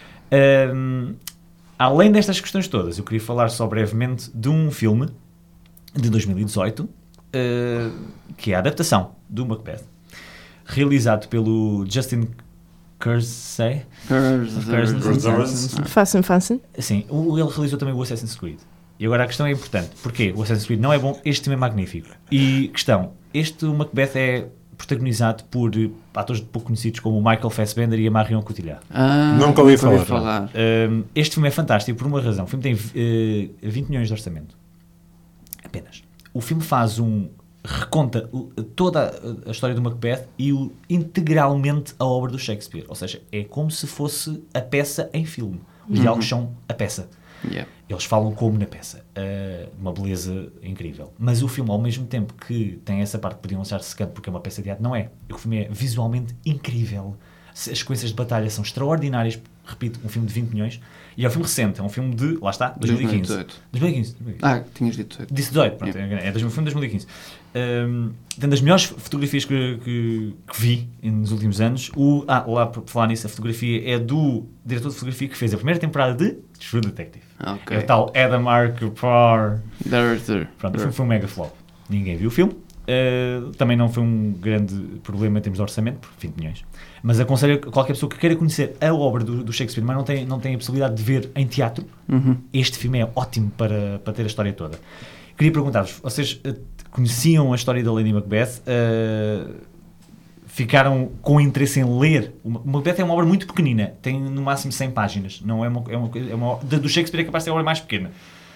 Além destas questões todas, eu queria falar só brevemente de um filme de 2018, que é a adaptação do Macbeth, realizado pelo Justin Kersey. Façam. Sim, ele realizou também o Assassin's Creed. E agora a questão é importante. Porquê? O Assassin's Creed não é bom, este filme é magnífico. E questão, o Macbeth é protagonizado por atores pouco conhecidos como o Michael Fassbender e a Marion Cotillard. Nunca ouvi falar. Este filme é fantástico por uma razão. O filme tem 20 milhões de orçamento. Apenas. O filme reconta toda a história do Macbeth e integralmente a obra do Shakespeare. Ou seja, é como se fosse a peça em filme. Os diálogos são a peça. Yeah. Eles falam como na peça. Uma beleza incrível. Mas o filme, ao mesmo tempo que tem essa parte que podiam achar secante porque é uma peça de teatro, não é. O filme é visualmente incrível. As sequências de batalha são extraordinárias. Repito, um filme de 20 milhões. E é um filme recente. É um filme de, lá está, 2015. 2015. Tinhas dito 18. Disse 18, pronto. É um filme de 2015. Tem das melhores fotografias que vi nos últimos anos. Lá por falar nisso, a fotografia é do diretor de fotografia que fez a primeira temporada de True Detective. Okay. É o tal Adam Archer. Director. Pronto, o filme foi um mega flop. Ninguém viu o filme. Também não foi um grande problema em termos de orçamento, por 20 milhões. Mas aconselho a qualquer pessoa que queira conhecer a obra do Shakespeare, mas não tem a possibilidade de ver em teatro, este filme é ótimo para ter a história toda. Queria perguntar-vos, vocês conheciam a história da Lady Macbeth? Ficaram com interesse em ler? O Macbeth é uma obra muito pequenina, tem no máximo 100 páginas. Não é uma do Shakespeare é capaz de ser a obra mais pequena.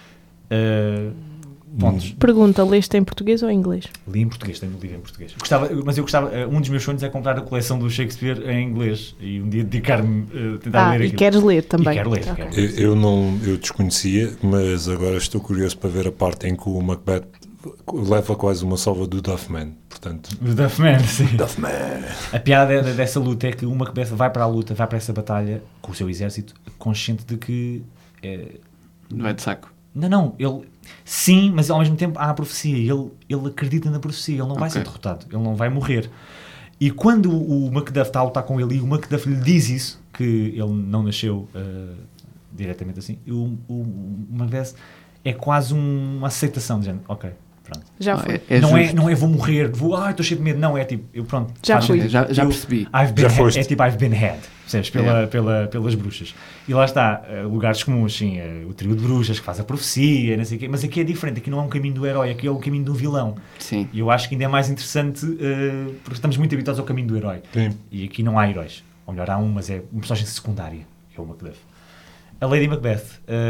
Pontos. Pergunta, leste em português ou em inglês? Li em português, tenho um livro em português. Eu gostava, um dos meus sonhos é comprar a coleção do Shakespeare em inglês e um dia dedicar-me a tentar ler aquilo. E queres ler também? E quero ler. Okay. Eu desconhecia, mas agora estou curioso para ver a parte em que o Macbeth leva quase uma salva do Duffman. Portanto, O Duffman, sim. Duffman. A piada dessa luta é que o Macbeth vai para a luta, vai para essa batalha com o seu exército, consciente de que... Vai de saco. Não, ele... Sim, mas ao mesmo tempo há a profecia. Ele acredita na profecia, ele não vai ser derrotado, ele não vai morrer. E quando o Macduff está a lutar com ele e o Macduff lhe diz isso, que ele não nasceu diretamente assim, o Macbeth é quase uma aceitação, dizendo, ok, pronto. Já foi. Não é vou morrer, estou cheio de medo, não, é tipo, eu pronto. Já fui. Já percebi. É tipo, I've been had, percebes, pelas bruxas. E lá está, lugares comuns, sim, o trio de bruxas que faz a profecia, não sei o quê, mas aqui é diferente, aqui não é um caminho do herói, aqui é o caminho do vilão. Sim. E eu acho que ainda é mais interessante, porque estamos muito habituados ao caminho do herói. Sim. E aqui não há heróis. Ou melhor, há um, mas é uma personagem secundária, que é o Macbeth. A Lady Macbeth,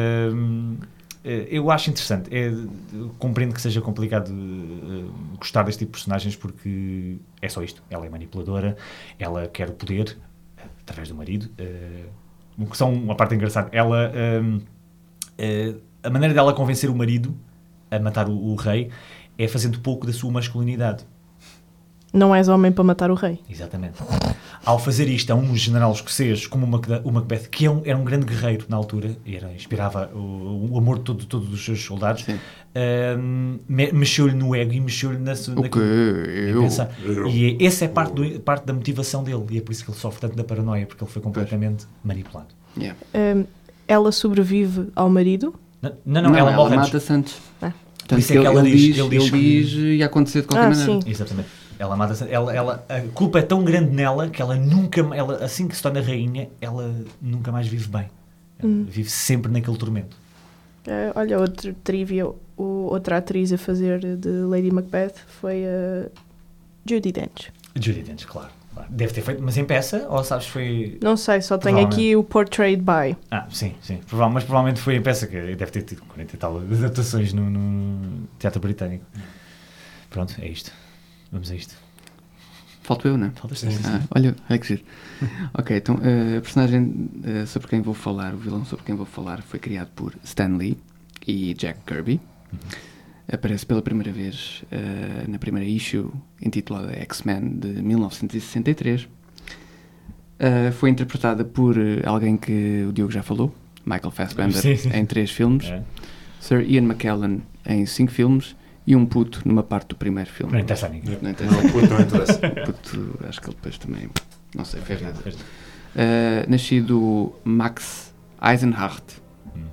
eu acho interessante. Compreendo que seja complicado gostar deste tipo de personagens porque é só isto. Ela é manipuladora, ela quer o poder através do marido. Só uma parte engraçada. Ela, a maneira dela convencer o marido a matar o rei é fazendo pouco da sua masculinidade. Não és homem para matar o rei. Exatamente. Ao fazer isto a um general escocês como o Macbeth, que era um grande guerreiro na altura, inspirava o amor de todos os seus soldados, mexeu-lhe no ego e mexeu-lhe e essa é parte da motivação dele, e é por isso que ele sofre tanto da paranoia, porque ele foi completamente manipulado. Yeah. Ela sobrevive ao marido? Não, ela morre antes. mata-se antes. Por isso é que ela diz e ia acontecer de qualquer maneira. Sim. Exatamente. Ela mata-se. A culpa é tão grande nela que ela assim que se torna rainha, ela nunca mais vive bem. Ela vive sempre naquele tormento. Olha, outro trivia, outra atriz a fazer de Lady Macbeth foi a Judi Dench. Judi Dench, claro. Deve ter feito, mas em peça, ou sabes foi... Não sei, só tenho aqui o Portrayed By. Sim. Mas provavelmente foi em peça, que deve ter tido 40 e tal adaptações no teatro britânico. Pronto, é isto. Vamos a isto. Falto eu, não é? Faltas Sim, tu. sim. Olha que giro. Ok, então a personagem sobre quem vou falar, o vilão sobre quem vou falar, foi criado por Stan Lee e Jack Kirby. Aparece pela primeira vez na primeira issue, intitulada X-Men, de 1963. Foi interpretada por alguém que o Diogo já falou, Michael Fassbender, Sim, sim. em 3 filmes, É. Sir Ian McKellen em 5 filmes e um puto numa parte do primeiro filme. Não interessa a ninguém. Não interessa. Não, puto, não interessa. Puto, acho que ele depois também, não sei, fez nada. Fez- Nascido Max Eisenhardt.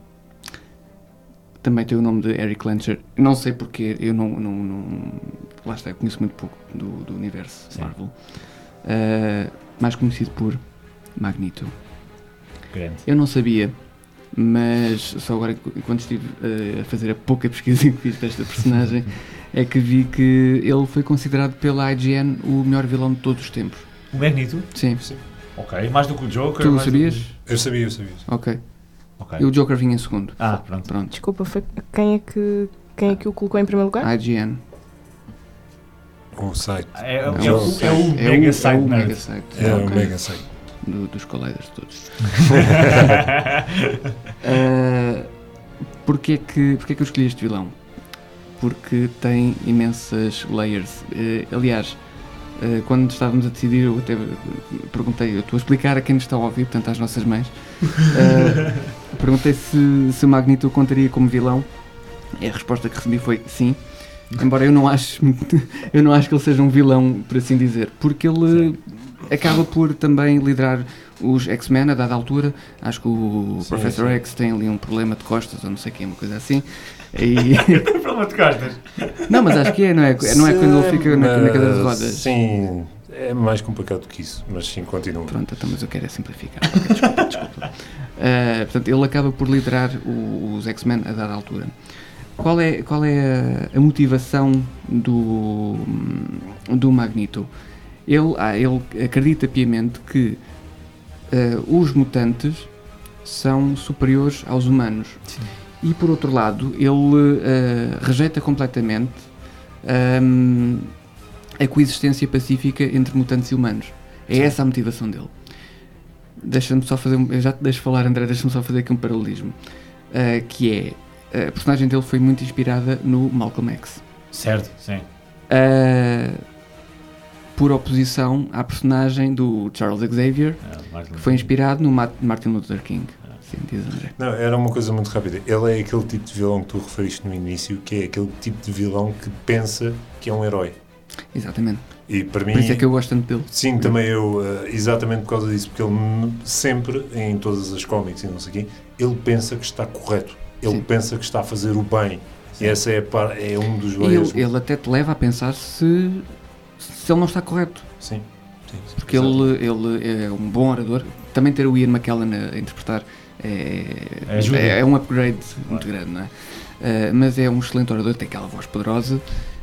Também tem o nome de Eric Lencher. Não sei porque, eu não lá está, eu conheço muito pouco do universo Sim. Marvel. Mais conhecido por Magneto. Grande. Eu não sabia, mas só agora, enquanto estive a fazer a pouca pesquisa que fiz para esta personagem, é que vi que ele foi considerado pela IGN o melhor vilão de todos os tempos. O Magneto? Sim. Ok. Mais do que o Joker? Tu mais do que- sabias? Eu sabia. Ok. Ok. E o Joker vinha em segundo. Pronto. Pronto. Desculpa, quem é que o colocou em primeiro lugar? IGN. O site. É o É Mega o Side Mega Nerd. Site. É o Ok. mega site. Dos collider todos. Porquê é que eu escolhi este vilão? Porque tem imensas layers. Aliás, quando estávamos a decidir, eu até perguntei, eu estou a explicar a quem nos está a ouvir, portanto às nossas mães, perguntei se o Magneto contaria como vilão, e a resposta que recebi foi sim, embora eu não acho que ele seja um vilão, por assim dizer, porque ele acaba por também liderar os X-Men a dada altura. Acho que o Sim, Professor sim. X tem ali um problema de costas ou não sei o que, uma coisa assim. E... Problema de costas. não, mas acho que é, não é quando ele fica na cadeira de rodas. Sim, é mais complicado do que isso, mas sim, continua. Pronto, então, mas eu quero é simplificar. Ok, desculpa. Portanto, ele acaba por liderar os X-Men a dada altura. Qual é a motivação do Magneto? Ele acredita piamente que os mutantes são superiores aos humanos. Sim. E, por outro lado, ele rejeita completamente a coexistência pacífica entre mutantes e humanos. É essa a motivação dele. Deixa-me só fazer... Eu já te deixo falar, André, deixa-me só fazer aqui um paralelismo. Que é... A personagem dele foi muito inspirada no Malcolm X. Certo, sim. Por oposição à personagem do Charles Xavier, que foi inspirado no Martin Luther King. Sim, diz André. Não, era uma coisa muito rápida. Ele é aquele tipo de vilão que tu referiste no início, que é aquele tipo de vilão que pensa que é um herói. Exatamente. E para mim... Por isso é que eu gosto tanto dele. Sim, também eu, exatamente por causa disso, porque ele sempre, em todas as cómics e não sei o quê, ele pensa que está correto. Ele Sim. pensa que está a fazer o bem. E essa é um dos E layers. ele até te leva a pensar se ele não está correto. Sim. Porque ele é um bom orador. Também ter o Ian McKellen a interpretar Ajuda. é um upgrade muito grande, não é? Mas é um excelente orador, tem aquela voz poderosa.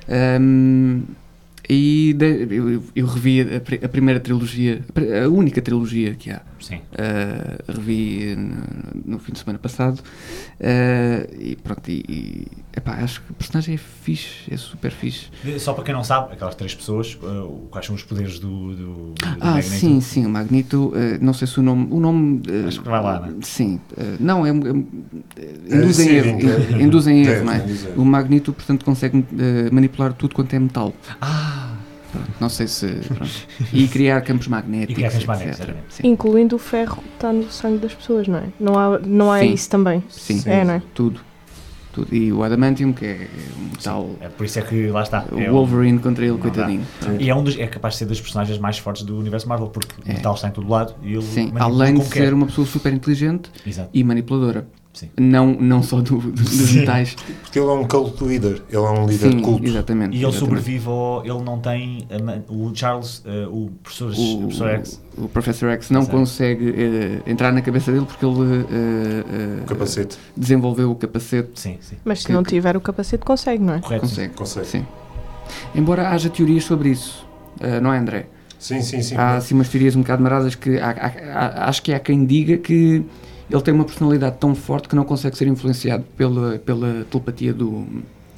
Eu revi a primeira trilogia, a única trilogia que há. Sim. Revi no fim de semana passado. E pronto, epá, acho que o personagem é fixe, é super fixe. Só para quem não sabe, aquelas 3 pessoas, quais são os poderes do Magneto? Sim, o Magneto, não sei se o nome Acho que vai lá, não é? sim, não, induzem erro, induzem erro, não é? O Magneto, portanto, consegue manipular tudo quanto é metal. Pronto, não sei se... Pronto. E criar campos magnéticos, E criar campos etc. magnéticos, exatamente. Sim. Incluindo o ferro que está no sangue das pessoas, não é? Não há Sim. isso também. Sim, É, não é? tudo. E o Adamantium, que é um metal... É por isso é que lá está. O Wolverine contra ele, não coitadinho. E é capaz de ser das personagens mais fortes do universo Marvel, porque o metal está em todo lado e ele Sim, manipula além de como ser quer. uma pessoa super inteligente Exato. e manipuladora. Sim. Não só dos Sim. metais. Porque ele é um cult leader. Ele é um líder de Sim, culto. exatamente. E ele exatamente. sobrevive ele não tem o Charles, o professor X. O Professor X não Exato. consegue entrar na cabeça dele porque ele O capacete. desenvolveu o capacete. Sim. Mas se não tiver o capacete, consegue, não é? Correto. Consegue. Consegue. Sim. Embora haja teorias sobre isso, não é, André? Sim. Há assim umas teorias um bocado maradas que acho que há quem diga que ele tem uma personalidade tão forte que não consegue ser influenciado pela telepatia do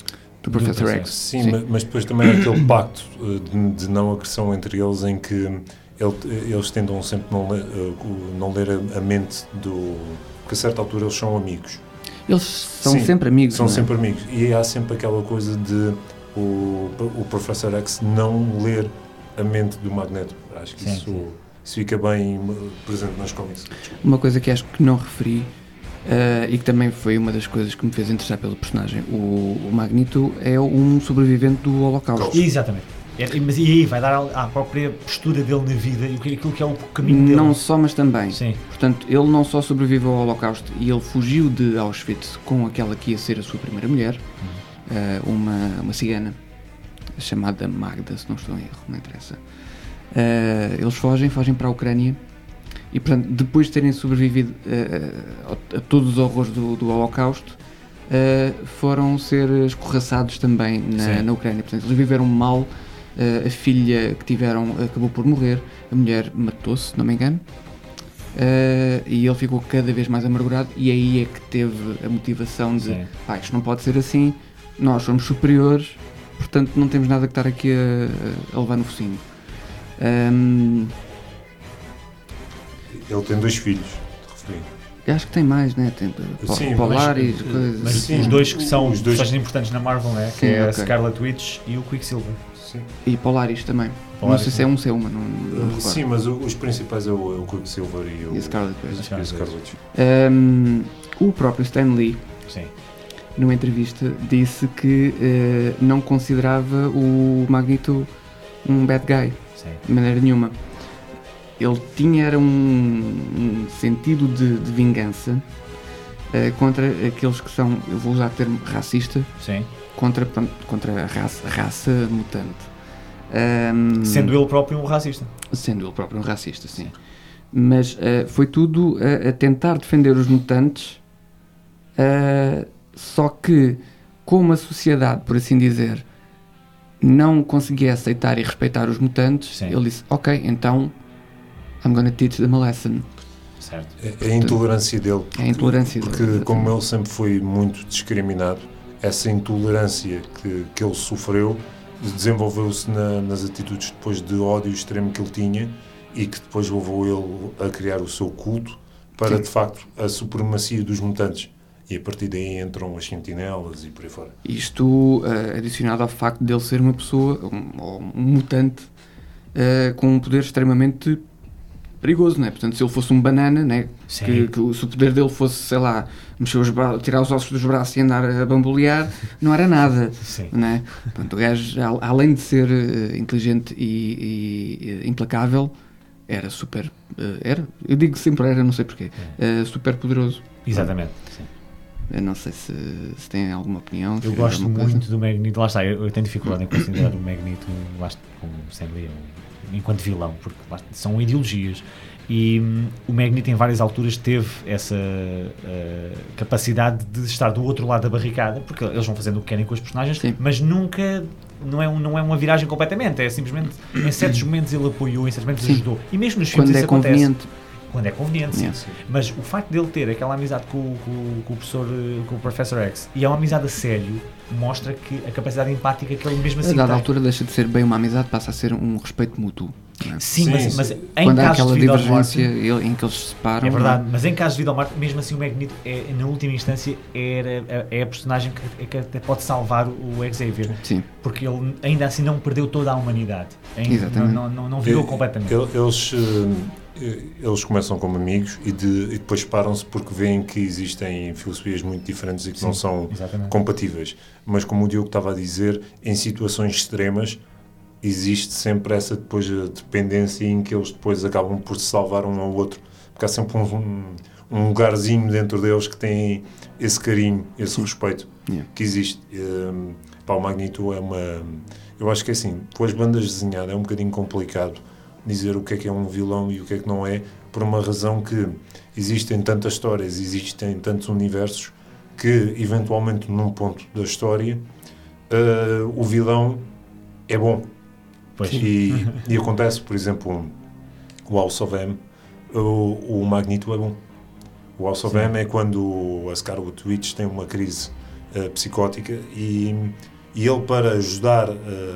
do Professor X. Sim. Mas depois também há aquele pacto de não agressão entre eles, em que eles tentam sempre não ler a mente do... Porque a certa altura eles são amigos. Eles são sempre amigos. São sempre amigos. E há sempre aquela coisa de o Professor X não ler a mente do Magneto. Acho que isso fica bem presente nas cómics. Uma coisa que acho que não referi, e que também foi uma das coisas que me fez interessar pelo personagem, o Magneto é um sobrevivente do Holocausto. Exatamente. Mas e aí vai dar à própria postura dele na vida e aquilo que é o caminho dele. Não só, mas também. Sim. Portanto, ele não só sobreviveu ao Holocausto e ele fugiu de Auschwitz com aquela que ia ser a sua primeira mulher, uma cigana chamada Magda, se não estou em erro, não interessa. Eles fogem para a Ucrânia e, portanto, depois de terem sobrevivido a todos os horrores do Holocausto, foram ser escorraçados também na Ucrânia. Portanto, eles viveram mal. A filha que tiveram acabou por morrer, a mulher matou-se, se não me engano, e ele ficou cada vez mais amargurado, e aí é que teve a motivação de isto não pode ser assim, nós somos superiores, portanto não temos nada que estar aqui a levar no focinho. Ele tem 2 filhos, te referi. Acho que tem mais, né? Tem Polaris, coisas. Mas assim. os dois que são os personagens importantes na Marvel, né? Que é a Scarlet Witch e o Quicksilver. Sim. E Polaris também. Não sei se é um, se é uma, não recordo. Sim, mas os principais é o Quicksilver e a Scarlet Witch. O próprio Stan Lee, numa entrevista, disse que não considerava o Magneto um bad guy, de maneira nenhuma. Ele tinha um sentido de vingança contra aqueles que são, eu vou usar o termo racista, contra a raça mutante. Sendo ele próprio um racista. Sendo ele próprio um racista, sim. Mas foi tudo a tentar defender os mutantes, só que como a sociedade, por assim dizer, não conseguia aceitar e respeitar os mutantes, ele disse, ok, então I'm gonna teach them a lesson. Certo. É a intolerância dele. Porque como ele sempre foi muito discriminado, essa intolerância que ele sofreu desenvolveu-se nas atitudes depois de ódio extremo que ele tinha e que depois levou ele a criar o seu culto para, de facto, a supremacia dos mutantes. E a partir daí entram as sentinelas e por aí fora. Isto adicionado ao facto de ele ser uma pessoa, um mutante, com um poder extremamente perigoso, não é? Portanto, se ele fosse um banana, né? que se o poder dele fosse, sei lá, mexer os braços, tirar os ossos dos braços e andar a bambolear, não era nada. Não é? Portanto, o gajo, além de ser inteligente e implacável, era super... eu digo sempre era, não sei porquê. Super poderoso. Exatamente. Eu não sei se têm alguma opinião. Eu gosto muito do Magneto. Lá está, eu tenho dificuldade em considerar o Magneto como sempre enquanto vilão, porque são ideologias. E o Magneto, em várias alturas, teve essa capacidade de estar do outro lado da barricada, porque eles vão fazendo o que querem com os personagens, mas nunca... Não é uma viragem completamente, é simplesmente em certos momentos ele apoiou, em certos momentos ajudou. E mesmo nos filmes isso acontece. Quando é conveniente, sim. Mas o facto de ele ter aquela amizade com o Professor X, e é uma amizade a sério, mostra que a capacidade empática que ele mesmo assim tem. A dada altura deixa de ser bem uma amizade, passa a ser um respeito mútuo. É? Sim, mas em quando há casos aquela de vida divergência ou morte, em que eles se separam. É verdade, mas em casos de vida ou morte, mesmo assim o Magneto, na última instância, é a personagem que até pode salvar o Xavier. Sim. Porque ele ainda assim não perdeu toda a humanidade. Exatamente. Não virou completamente. Eles começam como amigos e depois param-se porque veem que existem filosofias muito diferentes e que não são compatíveis. Mas como o Diogo estava a dizer, em situações extremas existe sempre essa depois a dependência em que eles depois acabam por se salvar um ao outro. Porque há sempre um lugarzinho dentro deles que tem esse carinho, esse respeito que existe. O Magneto é uma... Eu acho que é assim, pelas bandas desenhadas é um bocadinho complicado dizer o que é um vilão e o que é que não é, por uma razão que existem tantas histórias, existem tantos universos, que eventualmente num ponto da história o vilão é bom. E acontece, por exemplo, o House of M, o Magneto é bom. O House of M é quando a Scarlet Witch tem uma crise psicótica e E ele, para ajudar a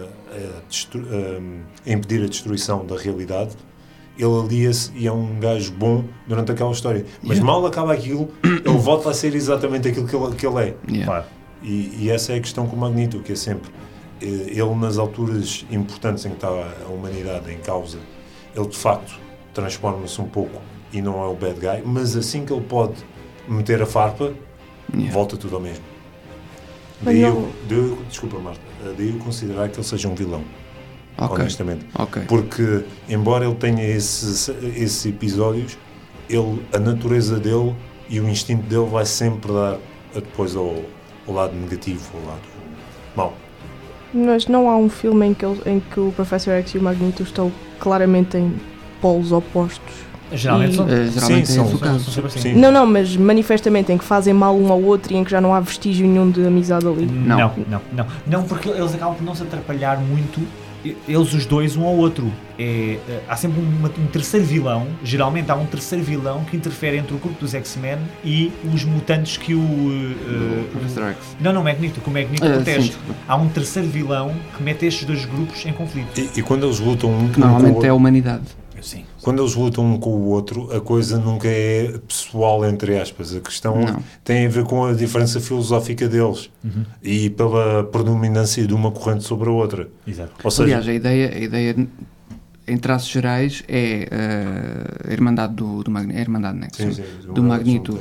impedir a destruição da realidade, ele alia-se e é um gajo bom durante aquela história. Mas mal acaba aquilo, ele volta a ser exatamente aquilo que ele é. Claro. E essa é a questão com o Magneto, que é sempre... Ele, nas alturas importantes em que está a humanidade em causa, ele, de facto, transforma-se um pouco e não é o bad guy, mas assim que ele pode meter a farpa, volta tudo ao mesmo. Daí desculpa, Marta, daí eu considerar que ele seja um vilão, honestamente. Porque, embora ele tenha esses episódios, a natureza dele e o instinto dele vai sempre dar depois ao lado negativo, ao lado mau. Mas não há um filme em que o Professor X e o Magneto estão claramente em polos opostos? Geralmente são. Geralmente são o caso. Sim. Não, mas manifestamente em que fazem mal um ao outro e em que já não há vestígio nenhum de amizade ali. Não, porque eles acabam por não se atrapalhar muito, eles os dois um ao outro. Há sempre um terceiro vilão, geralmente há um terceiro vilão que interfere entre o grupo dos X-Men e os mutantes que o Professor X. Não, Magneto, que o Magneto protege. Há um terceiro vilão que mete estes dois grupos em conflito. E quando eles lutam que normalmente é a humanidade. Sim. Quando eles lutam um com o outro, a coisa nunca é pessoal, entre aspas. A questão tem a ver com a diferença filosófica deles e pela predominância de uma corrente sobre a outra. Exato. Ou seja, aliás, a ideia em traços gerais é a Irmandade do Magneto, a Irmandade, né? Sim, do Magneto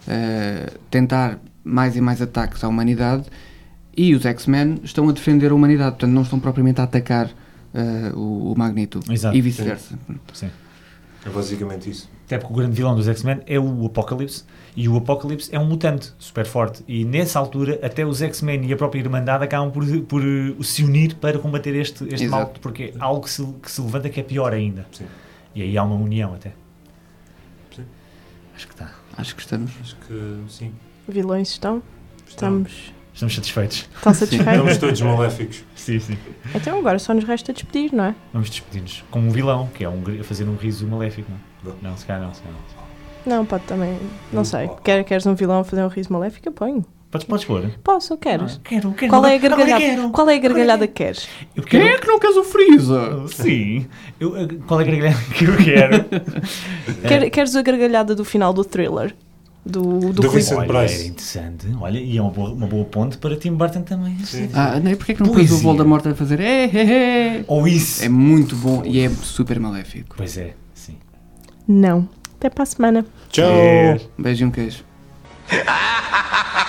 tentar mais e mais ataques à humanidade, e os X-Men estão a defender a humanidade, portanto não estão propriamente a atacar o Magneto. Exato. E vice-versa. Sim. é basicamente isso. Até porque o grande vilão dos X-Men é o Apocalipse, e o Apocalipse é um mutante super forte, e nessa altura até os X-Men e a própria Irmandade acabam por se unir para combater este mal, porque é algo que se levanta que é pior ainda. Sim. E aí há uma união até. Sim. Acho que está. Acho que estamos. Acho que sim. Vilões estão? Estamos satisfeitos. Estão satisfeitos? Estamos todos maléficos. Sim. Então agora só nos resta despedir, não é? Vamos despedir-nos com um vilão, que é fazer um riso maléfico, não? Não, se calhar não. Não, pode também. Não sei. Queres um vilão a fazer um riso maléfico? Eu ponho. Podes pôr? Posso, queres? Quero. Qual é a gargalhada? Qual é a gargalhada que queres? Quem é que não queres o Freeza? Sim. Qual é a gargalhada que eu quero? Queres a gargalhada do final do Thriller? Do Vincent Olha, Price. é interessante. Olha, e é uma boa ponte para Tim Burton também. Sim. Porquê é que não pôs o Voldemort a fazer Ou isso. É muito bom e é super maléfico. Pois é, sim. Não. Até para a semana. Tchau! Beijo e um queijo.